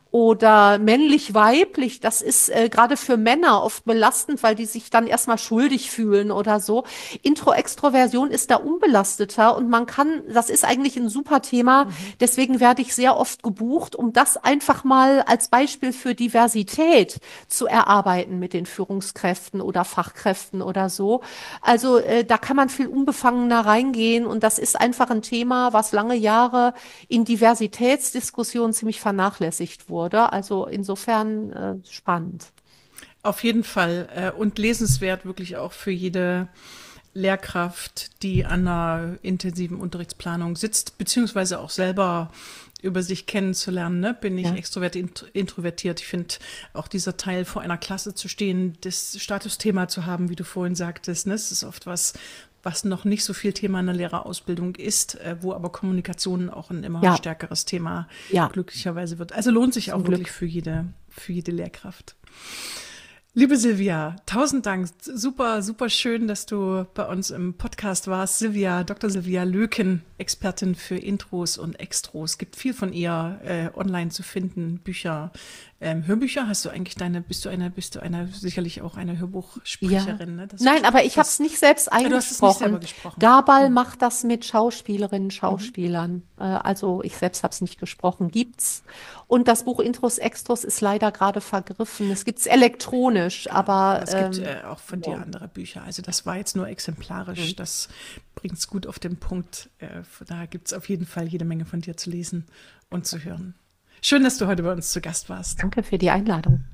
oder männlich-weiblich. Das ist äh, gerade für Männer oft belastend, weil die sich dann erstmal schuldig fühlen oder so. Intro-Extroversion ist da unbelasteter und man kann, das ist eigentlich ein super Thema. Deswegen werde ich sehr oft gebucht, um das einfach mal als Beispiel für Diversität zu erarbeiten mit den Führungskräften oder Fachkräften oder so. Also äh, da kann man viel unbefangener reingehen und das ist einfach ein Thema, was lange Jahre in Diversitätsdiskussionen ziemlich vernachlässigt wurde. Also insofern äh, spannend. Auf jeden Fall äh, und lesenswert wirklich auch für jede Lehrkraft, die an einer intensiven Unterrichtsplanung sitzt, beziehungsweise auch selber über sich kennenzulernen. Ne? Bin ich Ja. extrovertiert, introvertiert? Ich finde auch dieser Teil, vor einer Klasse zu stehen, das Statusthema zu haben, wie du vorhin sagtest. Ne? Das ist oft was, was noch nicht so viel Thema in der Lehrerausbildung ist, äh, wo aber Kommunikation auch ein immer Ja. stärkeres Thema Ja. glücklicherweise wird. Also lohnt sich Zum auch Glück. wirklich für jede, für jede Lehrkraft. Liebe Silvia, tausend Dank. Super, super schön, dass du bei uns im Podcast warst. Silvia, Doktor Silvia Löken, Expertin für Intros und Extros. Gibt viel von ihr äh, online zu finden, Bücher, ähm, Hörbücher. Hast du eigentlich deine, bist du eine, bist du eine, sicherlich auch eine Hörbuchsprecherin? Ne? Das Nein, aber ich habe das- es nicht selbst Ja, du hast es nicht selber eingesprochen. gesprochen. Gabal macht das mit Schauspielerinnen, Schauspielern. Äh, also ich selbst habe es nicht gesprochen. Gibt's. Und das Buch Intros, Extros ist leider gerade vergriffen. Es gibt's elektronisch, aber Es gibt ähm, äh, auch von dir andere Bücher. Also das war jetzt nur exemplarisch. Das bringt es gut auf den Punkt. Äh, von daher gibt es auf jeden Fall jede Menge von dir zu lesen und zu hören. Schön, dass du heute bei uns zu Gast warst. danke für die Einladung.